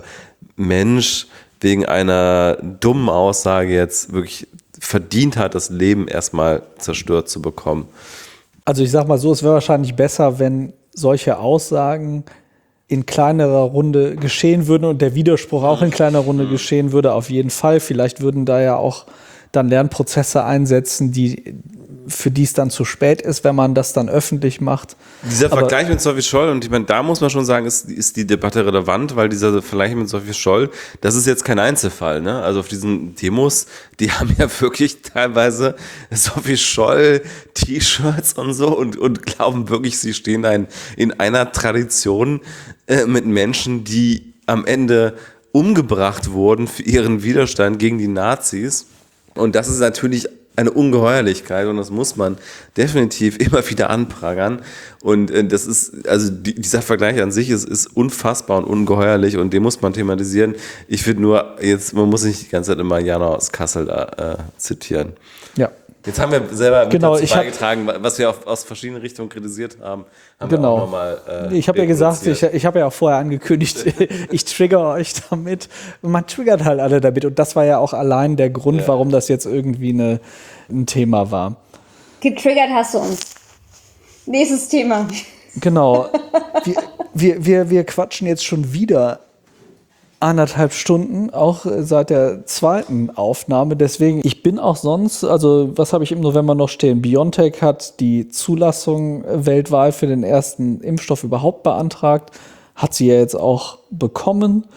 Mensch wegen einer dummen Aussage jetzt wirklich verdient hat, das Leben erstmal zerstört zu bekommen. Also ich sag mal so, es wäre wahrscheinlich besser, wenn solche Aussagen in kleinerer Runde geschehen würden und der Widerspruch auch in kleiner Runde geschehen würde, auf jeden Fall. Vielleicht würden da ja auch dann Lernprozesse einsetzen, die, für die es dann zu spät ist, wenn man das dann öffentlich macht. Dieser Aber Vergleich mit Sophie Scholl, und ich meine, da muss man schon sagen, ist, ist die Debatte relevant, weil dieser Vergleich mit Sophie Scholl, das ist jetzt kein Einzelfall, ne? Also auf diesen Demos, die haben ja wirklich teilweise Sophie Scholl T-Shirts und so und, und glauben wirklich, sie stehen da in, in einer Tradition äh, mit Menschen, die am Ende umgebracht wurden für ihren Widerstand gegen die Nazis. Und das ist natürlich eine Ungeheuerlichkeit und das muss man definitiv immer wieder anprangern. Und äh, das ist, also die, dieser Vergleich an sich ist, ist unfassbar und ungeheuerlich und den muss man thematisieren. Ich finde nur, jetzt, man muss nicht die ganze Zeit immer Jana aus Kassel da äh, zitieren. ja. Jetzt haben wir selber mit Genau, dazu ich hab- beigetragen, was wir auf, aus verschiedenen Richtungen kritisiert haben. haben Genau. Wir auch noch mal, äh, Ich habe ja gesagt, ich, reproduziert. ich habe ja auch vorher angekündigt, ich trigger euch damit. Und man triggert halt alle damit. Und das war ja auch allein der Grund, Ja. warum das jetzt irgendwie eine, ein Thema war. Getriggert hast du uns. Nächstes Thema. Genau. Wir, wir, wir, wir quatschen jetzt schon wieder anderthalb Stunden, auch seit der zweiten Aufnahme. Deswegen, ich bin auch sonst, also was habe ich im November noch stehen? BioNTech hat die Zulassung weltweit für den ersten Impfstoff überhaupt beantragt. Hat sie ja jetzt auch bekommen.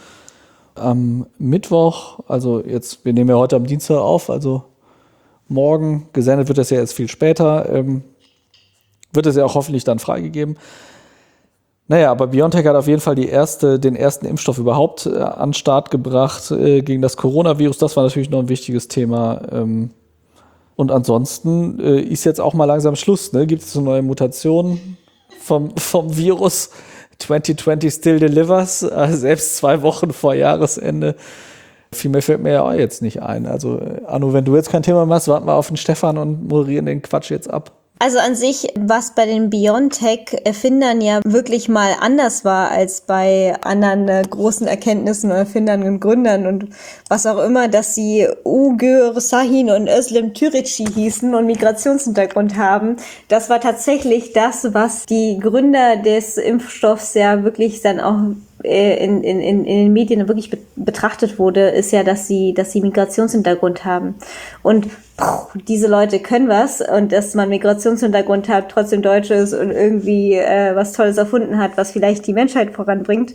Am Mittwoch, also jetzt, wir nehmen ja heute am Dienstag auf, also morgen, gesendet wird das ja jetzt viel später, ähm, wird es ja auch hoffentlich dann freigegeben. Naja, aber BioNTech hat auf jeden Fall die erste, den ersten Impfstoff überhaupt äh, an den Start gebracht äh, gegen das Coronavirus. Das war natürlich noch ein wichtiges Thema. Ähm, und ansonsten äh, ist jetzt auch mal langsam Schluss. Ne? Gibt es so neue Mutationen vom, vom Virus, zwanzig zwanzig still delivers, äh, selbst zwei Wochen vor Jahresende. Viel mehr fällt mir ja auch jetzt nicht ein. Also Arno, wenn du jetzt kein Thema machst, warten wir auf den Stefan und moderieren den Quatsch jetzt ab. Also an sich, was bei den BioNTech-Erfindern ja wirklich mal anders war als bei anderen äh, großen Erkenntnissen und Erfindern und Gründern und was auch immer, dass sie Ugur Sahin und Özlem Türeci hießen und Migrationshintergrund haben. Das war tatsächlich das, was die Gründer des Impfstoffs ja wirklich dann auch in, in, in den Medien wirklich betrachtet wurde, ist ja, dass sie, dass sie Migrationshintergrund haben. Und puh, diese Leute können was, und dass man Migrationshintergrund hat, trotzdem Deutsch ist und irgendwie äh, was Tolles erfunden hat, was vielleicht die Menschheit voranbringt.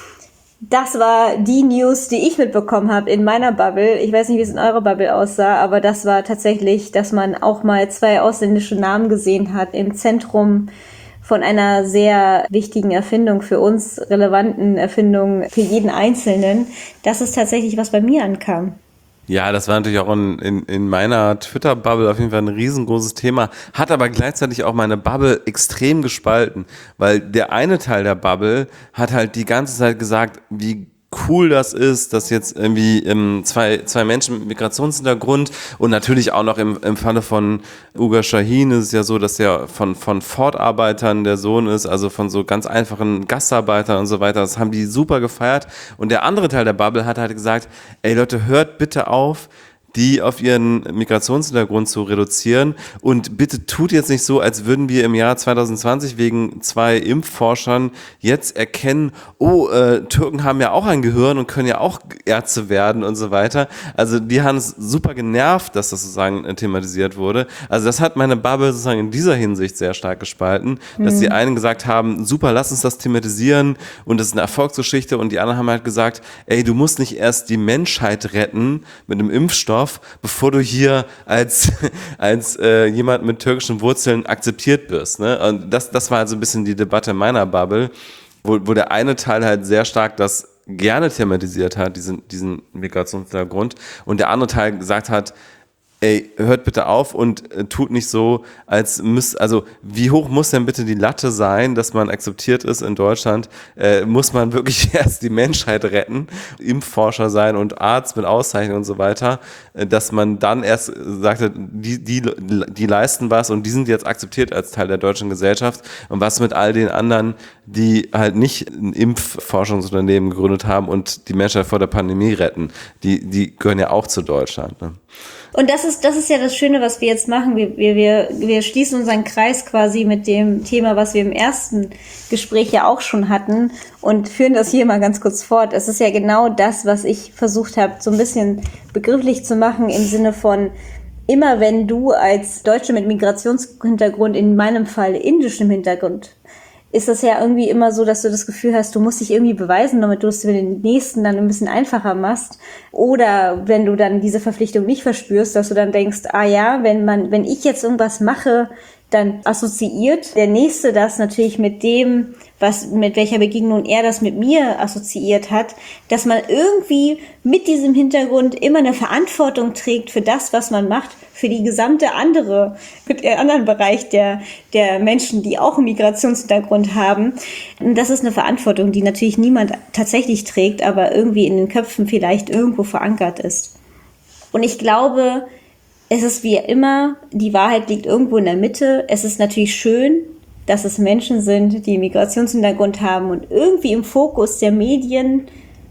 Das war die News, die ich mitbekommen habe in meiner Bubble. Ich weiß nicht, wie es in eurer Bubble aussah, aber das war tatsächlich, dass man auch mal zwei ausländische Namen gesehen hat im Zentrum von einer sehr wichtigen Erfindung, für uns relevanten Erfindung, für jeden Einzelnen. Das ist tatsächlich, was bei mir ankam. Ja, das war natürlich auch in, in, in meiner Twitter-Bubble auf jeden Fall ein riesengroßes Thema, hat aber gleichzeitig auch meine Bubble extrem gespalten, weil der eine Teil der Bubble hat halt die ganze Zeit gesagt, wie cool das ist, dass jetzt irgendwie ähm, zwei, zwei Menschen mit Migrationshintergrund und natürlich auch noch im, im Falle von Ugur Sahin ist es ja so, dass der von, von Ford-Arbeitern der Sohn ist, also von so ganz einfachen Gastarbeitern und so weiter. Das haben die super gefeiert. Und der andere Teil der Bubble hat halt gesagt, ey Leute, hört bitte auf, die auf ihren Migrationshintergrund zu reduzieren, und bitte tut jetzt nicht so, als würden wir im Jahr zwanzig zwanzig wegen zwei Impfforschern jetzt erkennen, oh, äh, Türken haben ja auch ein Gehirn und können ja auch Ärzte werden und so weiter. Also die haben es super genervt, dass das sozusagen äh, thematisiert wurde. Also das hat meine Bubble sozusagen in dieser Hinsicht sehr stark gespalten, mhm. dass die einen gesagt haben, super, lass uns das thematisieren und das ist eine Erfolgsgeschichte, und die anderen haben halt gesagt, ey, du musst nicht erst die Menschheit retten mit einem Impfstoff, bevor du hier als, als äh, jemand mit türkischen Wurzeln akzeptiert wirst. Ne? Und das, das war also ein bisschen die Debatte meiner Bubble, wo, wo der eine Teil halt sehr stark das gerne thematisiert hat, diesen, diesen Migrationshintergrund, und der andere Teil gesagt hat, ey, hört bitte auf und äh, tut nicht so, als müsst, also wie hoch muss denn bitte die Latte sein, dass man akzeptiert ist in Deutschland? Äh, muss man wirklich erst die Menschheit retten, Impfforscher sein und Arzt mit Auszeichnung und so weiter, äh, dass man dann erst sagte, die, die, die leisten was und die sind jetzt akzeptiert als Teil der deutschen Gesellschaft, und was mit all den anderen, die halt nicht ein Impfforschungsunternehmen gegründet haben und die Menschheit vor der Pandemie retten, die, die gehören ja auch zu Deutschland, ne? Und das ist, das ist ja das Schöne, was wir jetzt machen. Wir, wir, wir, wir schließen unseren Kreis quasi mit dem Thema, was wir im ersten Gespräch ja auch schon hatten, und führen das hier mal ganz kurz fort. Es ist ja genau das, was ich versucht habe, so ein bisschen begrifflich zu machen, im Sinne von, immer wenn du als Deutsche mit Migrationshintergrund, in meinem Fall indischem Hintergrund, ist das ja irgendwie immer so, dass du das Gefühl hast, du musst dich irgendwie beweisen, damit du es für den Nächsten dann ein bisschen einfacher machst. Oder wenn du dann diese Verpflichtung nicht verspürst, dass du dann denkst, ah ja, wenn man, wenn ich jetzt irgendwas mache, dann assoziiert der Nächste das natürlich mit dem, was, mit welcher Begegnung er das mit mir assoziiert hat, dass man irgendwie mit diesem Hintergrund immer eine Verantwortung trägt für das, was man macht, für die gesamte andere, für den anderen Bereich der, der Menschen, die auch einen Migrationshintergrund haben. Und das ist eine Verantwortung, die natürlich niemand tatsächlich trägt, aber irgendwie in den Köpfen vielleicht irgendwo verankert ist. Und ich glaube, es ist wie immer, die Wahrheit liegt irgendwo in der Mitte. Es ist natürlich schön, dass es Menschen sind, die einen Migrationshintergrund haben und irgendwie im Fokus der Medien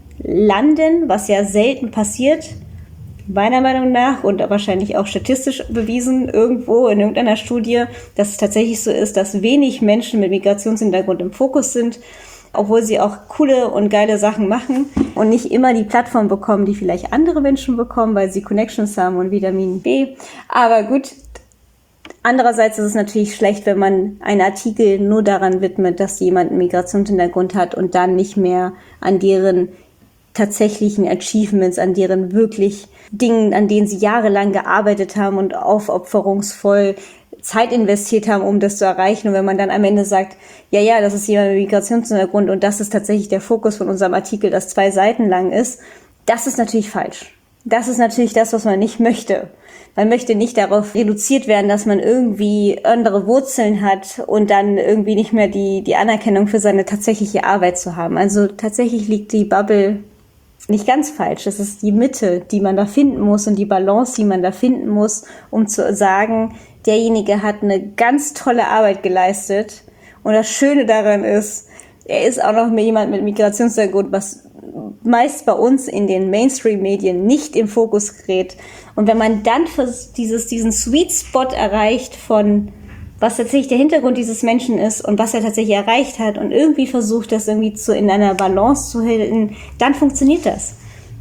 landen, was ja selten passiert, meiner Meinung nach, und wahrscheinlich auch statistisch bewiesen irgendwo in irgendeiner Studie, dass es tatsächlich so ist, dass wenig Menschen mit Migrationshintergrund im Fokus sind, obwohl sie auch coole und geile Sachen machen und nicht immer die Plattform bekommen, die vielleicht andere Menschen bekommen, weil sie Connections haben und Vitamin B. Aber gut, andererseits ist es natürlich schlecht, wenn man einen Artikel nur daran widmet, dass jemand einen Migrationshintergrund hat und dann nicht mehr an deren tatsächlichen Achievements, an deren wirklich Dingen, an denen sie jahrelang gearbeitet haben und aufopferungsvoll Zeit investiert haben, um das zu erreichen. Und wenn man dann am Ende sagt, ja, ja, das ist jemand mit Migrationshintergrund und das ist tatsächlich der Fokus von unserem Artikel, das zwei Seiten lang ist, das ist natürlich falsch. Das ist natürlich das, was man nicht möchte. Man möchte nicht darauf reduziert werden, dass man irgendwie andere Wurzeln hat und dann irgendwie nicht mehr die, die Anerkennung für seine tatsächliche Arbeit zu haben. Also tatsächlich liegt die Bubble nicht ganz falsch. Es ist die Mitte, die man da finden muss und die Balance, die man da finden muss, um zu sagen, derjenige hat eine ganz tolle Arbeit geleistet. Und das Schöne daran ist, er ist auch noch jemand mit Migrationshintergrund, was meist bei uns in den Mainstream-Medien nicht im Fokus gerät. Und wenn man dann dieses, diesen Sweet Spot erreicht von, was tatsächlich der Hintergrund dieses Menschen ist und was er tatsächlich erreicht hat und irgendwie versucht, das irgendwie zu, in einer Balance zu halten, dann funktioniert das.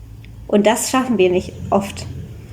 Und das schaffen wir nicht oft.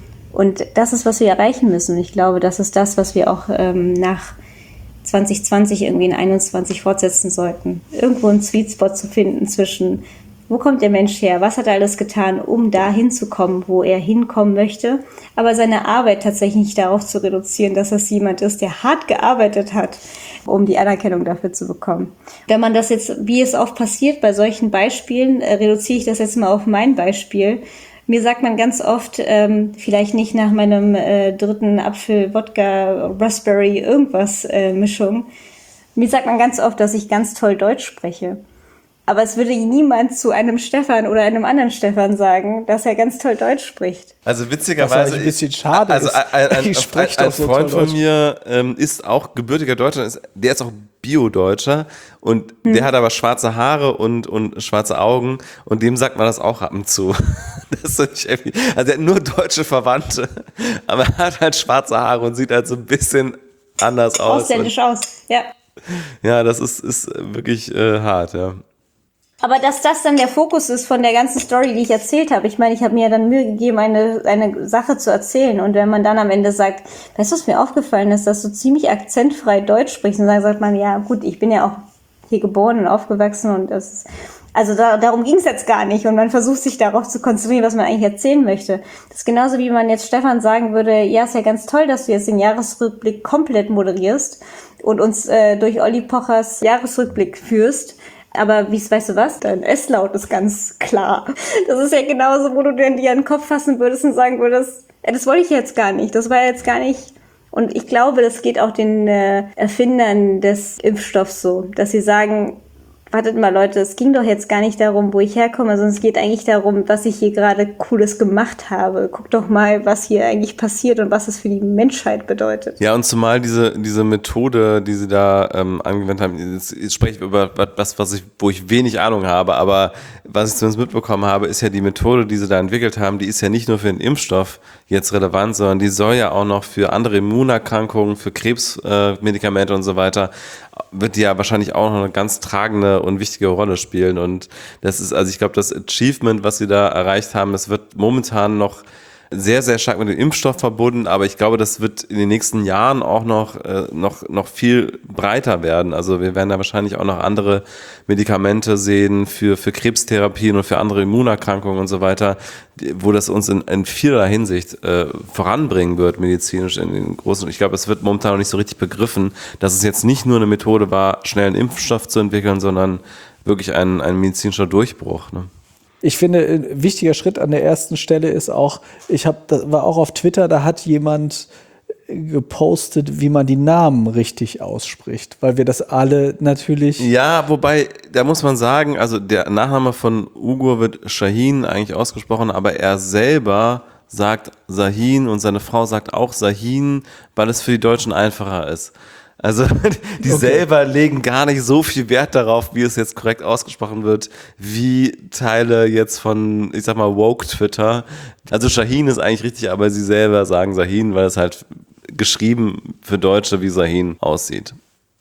Und das ist, was wir erreichen müssen. Ich glaube, das ist das, was wir auch ähm, nach zwanzig zwanzig irgendwie in einundzwanzig fortsetzen sollten. Irgendwo einen Sweet Spot zu finden zwischen, wo kommt der Mensch her, was hat er alles getan, um da hinzukommen, wo er hinkommen möchte, aber seine Arbeit tatsächlich nicht darauf zu reduzieren, dass das jemand ist, der hart gearbeitet hat, um die Anerkennung dafür zu bekommen. Wenn man das jetzt, wie es oft passiert bei solchen Beispielen, äh, reduziere ich das jetzt mal auf mein Beispiel. Mir sagt man ganz oft, ähm, vielleicht nicht nach meinem äh, dritten Apfel, Wodka, Raspberry, irgendwas äh, Mischung. Mir sagt man ganz oft, dass ich ganz toll Deutsch spreche. Aber es würde niemand zu einem Stefan oder einem anderen Stefan sagen, dass er ganz toll Deutsch spricht. Also witzigerweise, was ein bisschen schade also ist. ein, ein, Ich spreche ein, ein doch so Freund toll von mir ähm, ist auch gebürtiger Deutscher, ist, der ist auch Bio-Deutscher und hm. der hat aber schwarze Haare und, und schwarze Augen und dem sagt man das auch ab und zu. Das ist nicht irgendwie, also er hat nur deutsche Verwandte, aber er hat halt schwarze Haare und sieht halt so ein bisschen anders aus. Ausländisch aus, ja. Ja, das ist, ist wirklich äh, hart, ja. Aber dass das dann der Fokus ist von der ganzen Story, die ich erzählt habe. Ich meine, ich habe mir ja dann Mühe gegeben, eine eine Sache zu erzählen. Und wenn man dann am Ende sagt, weißt du, was mir aufgefallen ist, dass du ziemlich akzentfrei Deutsch sprichst, und dann sagt man, ja gut, ich bin ja auch hier geboren und aufgewachsen und das ist, also da, darum ging es jetzt gar nicht. Und man versucht sich darauf zu konzentrieren, was man eigentlich erzählen möchte. Das ist genauso, wie man jetzt Stefan sagen würde, ja, ist ja ganz toll, dass du jetzt den Jahresrückblick komplett moderierst und uns äh, durch Olli Pochers Jahresrückblick führst. Aber wie weißt du was? Dein S-Laut ist ganz klar. Das ist ja genauso, wo du dir an den Kopf fassen würdest und sagen würdest, ey, das wollte ich jetzt gar nicht. Das war jetzt gar nicht. Und ich glaube, das geht auch den äh, Erfindern des Impfstoffs so, dass sie sagen, wartet mal Leute, es ging doch jetzt gar nicht darum, wo ich herkomme, sondern es geht eigentlich darum, was ich hier gerade Cooles gemacht habe. Guck doch mal, was hier eigentlich passiert und was es für die Menschheit bedeutet. Ja, und zumal diese diese Methode, die sie da ähm, angewendet haben, jetzt, jetzt spreche ich über was, was ich, wo ich wenig Ahnung habe, aber was ich zumindest mitbekommen habe, ist ja die Methode, die sie da entwickelt haben, die ist ja nicht nur für den Impfstoff jetzt relevant, sondern die soll ja auch noch für andere Immunerkrankungen, für Krebsmedikamente äh, und so weiter, wird die ja wahrscheinlich auch noch eine ganz tragende und wichtige Rolle spielen. Und das ist, also ich glaube, das Achievement, was sie da erreicht haben, das wird momentan noch sehr, sehr stark mit dem Impfstoff verbunden, aber ich glaube, das wird in den nächsten Jahren auch noch, äh, noch, noch viel breiter werden. Also wir werden da wahrscheinlich auch noch andere Medikamente sehen für, für Krebstherapien und für andere Immunerkrankungen und so weiter, wo das uns in, in vielerlei Hinsicht äh, voranbringen wird, medizinisch in den großen. Ich glaube, es wird momentan noch nicht so richtig begriffen, dass es jetzt nicht nur eine Methode war, schnell einen Impfstoff zu entwickeln, sondern wirklich ein, ein medizinischer Durchbruch, ne? Ich finde, ein wichtiger Schritt an der ersten Stelle ist auch, ich habe, das war auch auf Twitter, da hat jemand gepostet, wie man die Namen richtig ausspricht, weil wir das alle natürlich... Ja, wobei, da muss man sagen, also der Nachname von Ugur wird Şahin eigentlich ausgesprochen, aber er selber sagt Şahin und seine Frau sagt auch Şahin, weil es für die Deutschen einfacher ist. Also die okay. selber legen gar nicht so viel Wert darauf, wie es jetzt korrekt ausgesprochen wird, wie Teile jetzt von, ich sag mal, woke Twitter. Also Şahin ist eigentlich richtig, aber sie selber sagen Şahin, weil es halt geschrieben für Deutsche wie Şahin aussieht.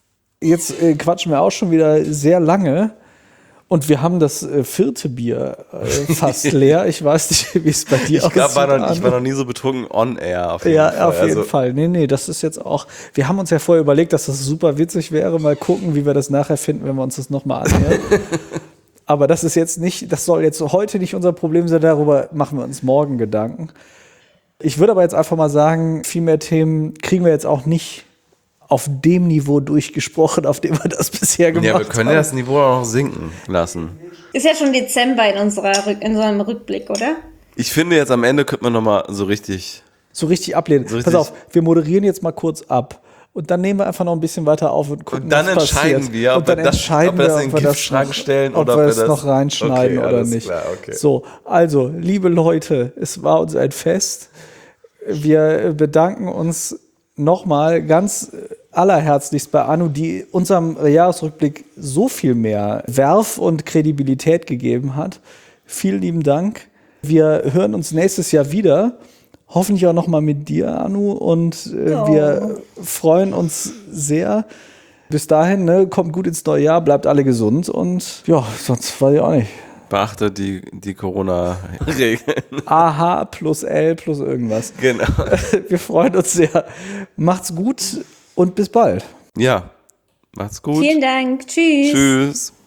Jetzt äh, quatschen wir auch schon wieder sehr lange. Und wir haben das äh, vierte Bier äh, fast leer. Ich weiß nicht, wie es bei dir aussieht. Ich glaube, ich war noch nie so betrunken on air. Auf jeden ja, Fall. auf jeden also. Fall. Nee, nee, das ist jetzt auch. Wir haben uns ja vorher überlegt, dass das super witzig wäre. Mal gucken, wie wir das nachher finden, wenn wir uns das nochmal anhören. Aber das ist jetzt nicht, das soll jetzt heute nicht unser Problem sein. Darüber machen wir uns morgen Gedanken. Ich würde aber jetzt einfach mal sagen, viel mehr Themen kriegen wir jetzt auch nicht auf dem Niveau durchgesprochen, auf dem wir das bisher gemacht haben. Ja, wir können haben. ja das Niveau auch noch sinken lassen. Ist ja schon Dezember in, unserer, in unserem Rückblick, oder? Ich finde jetzt am Ende könnte man nochmal so richtig... So richtig ablehnen. So richtig. Pass auf, wir moderieren jetzt mal kurz ab. Und dann nehmen wir einfach noch ein bisschen weiter auf und gucken, Und dann was entscheiden passiert. wir, ob und dann wir das- entscheiden ob wir das wir, in ob wir den das Giftschrank noch, stellen ob oder wir ob es wir das- noch reinschneiden Okay, oder alles nicht. klar, okay. So, also, liebe Leute, es war uns ein Fest. Wir bedanken uns nochmal ganz allerherzlichst bei Anu, die unserem Jahresrückblick so viel mehr Werf und Kredibilität gegeben hat. Vielen lieben Dank. Wir hören uns nächstes Jahr wieder. Hoffentlich auch nochmal mit dir, Anu. Und äh, Ja. wir freuen uns sehr. Bis dahin, ne, kommt gut ins neue Jahr, bleibt alle gesund und ja, sonst weiß ich auch nicht. Beachte die, die Corona-Regeln. A H plus L plus irgendwas. Genau. Wir freuen uns sehr. Macht's gut und bis bald. Ja, macht's gut. Vielen Dank. Tschüss. Tschüss.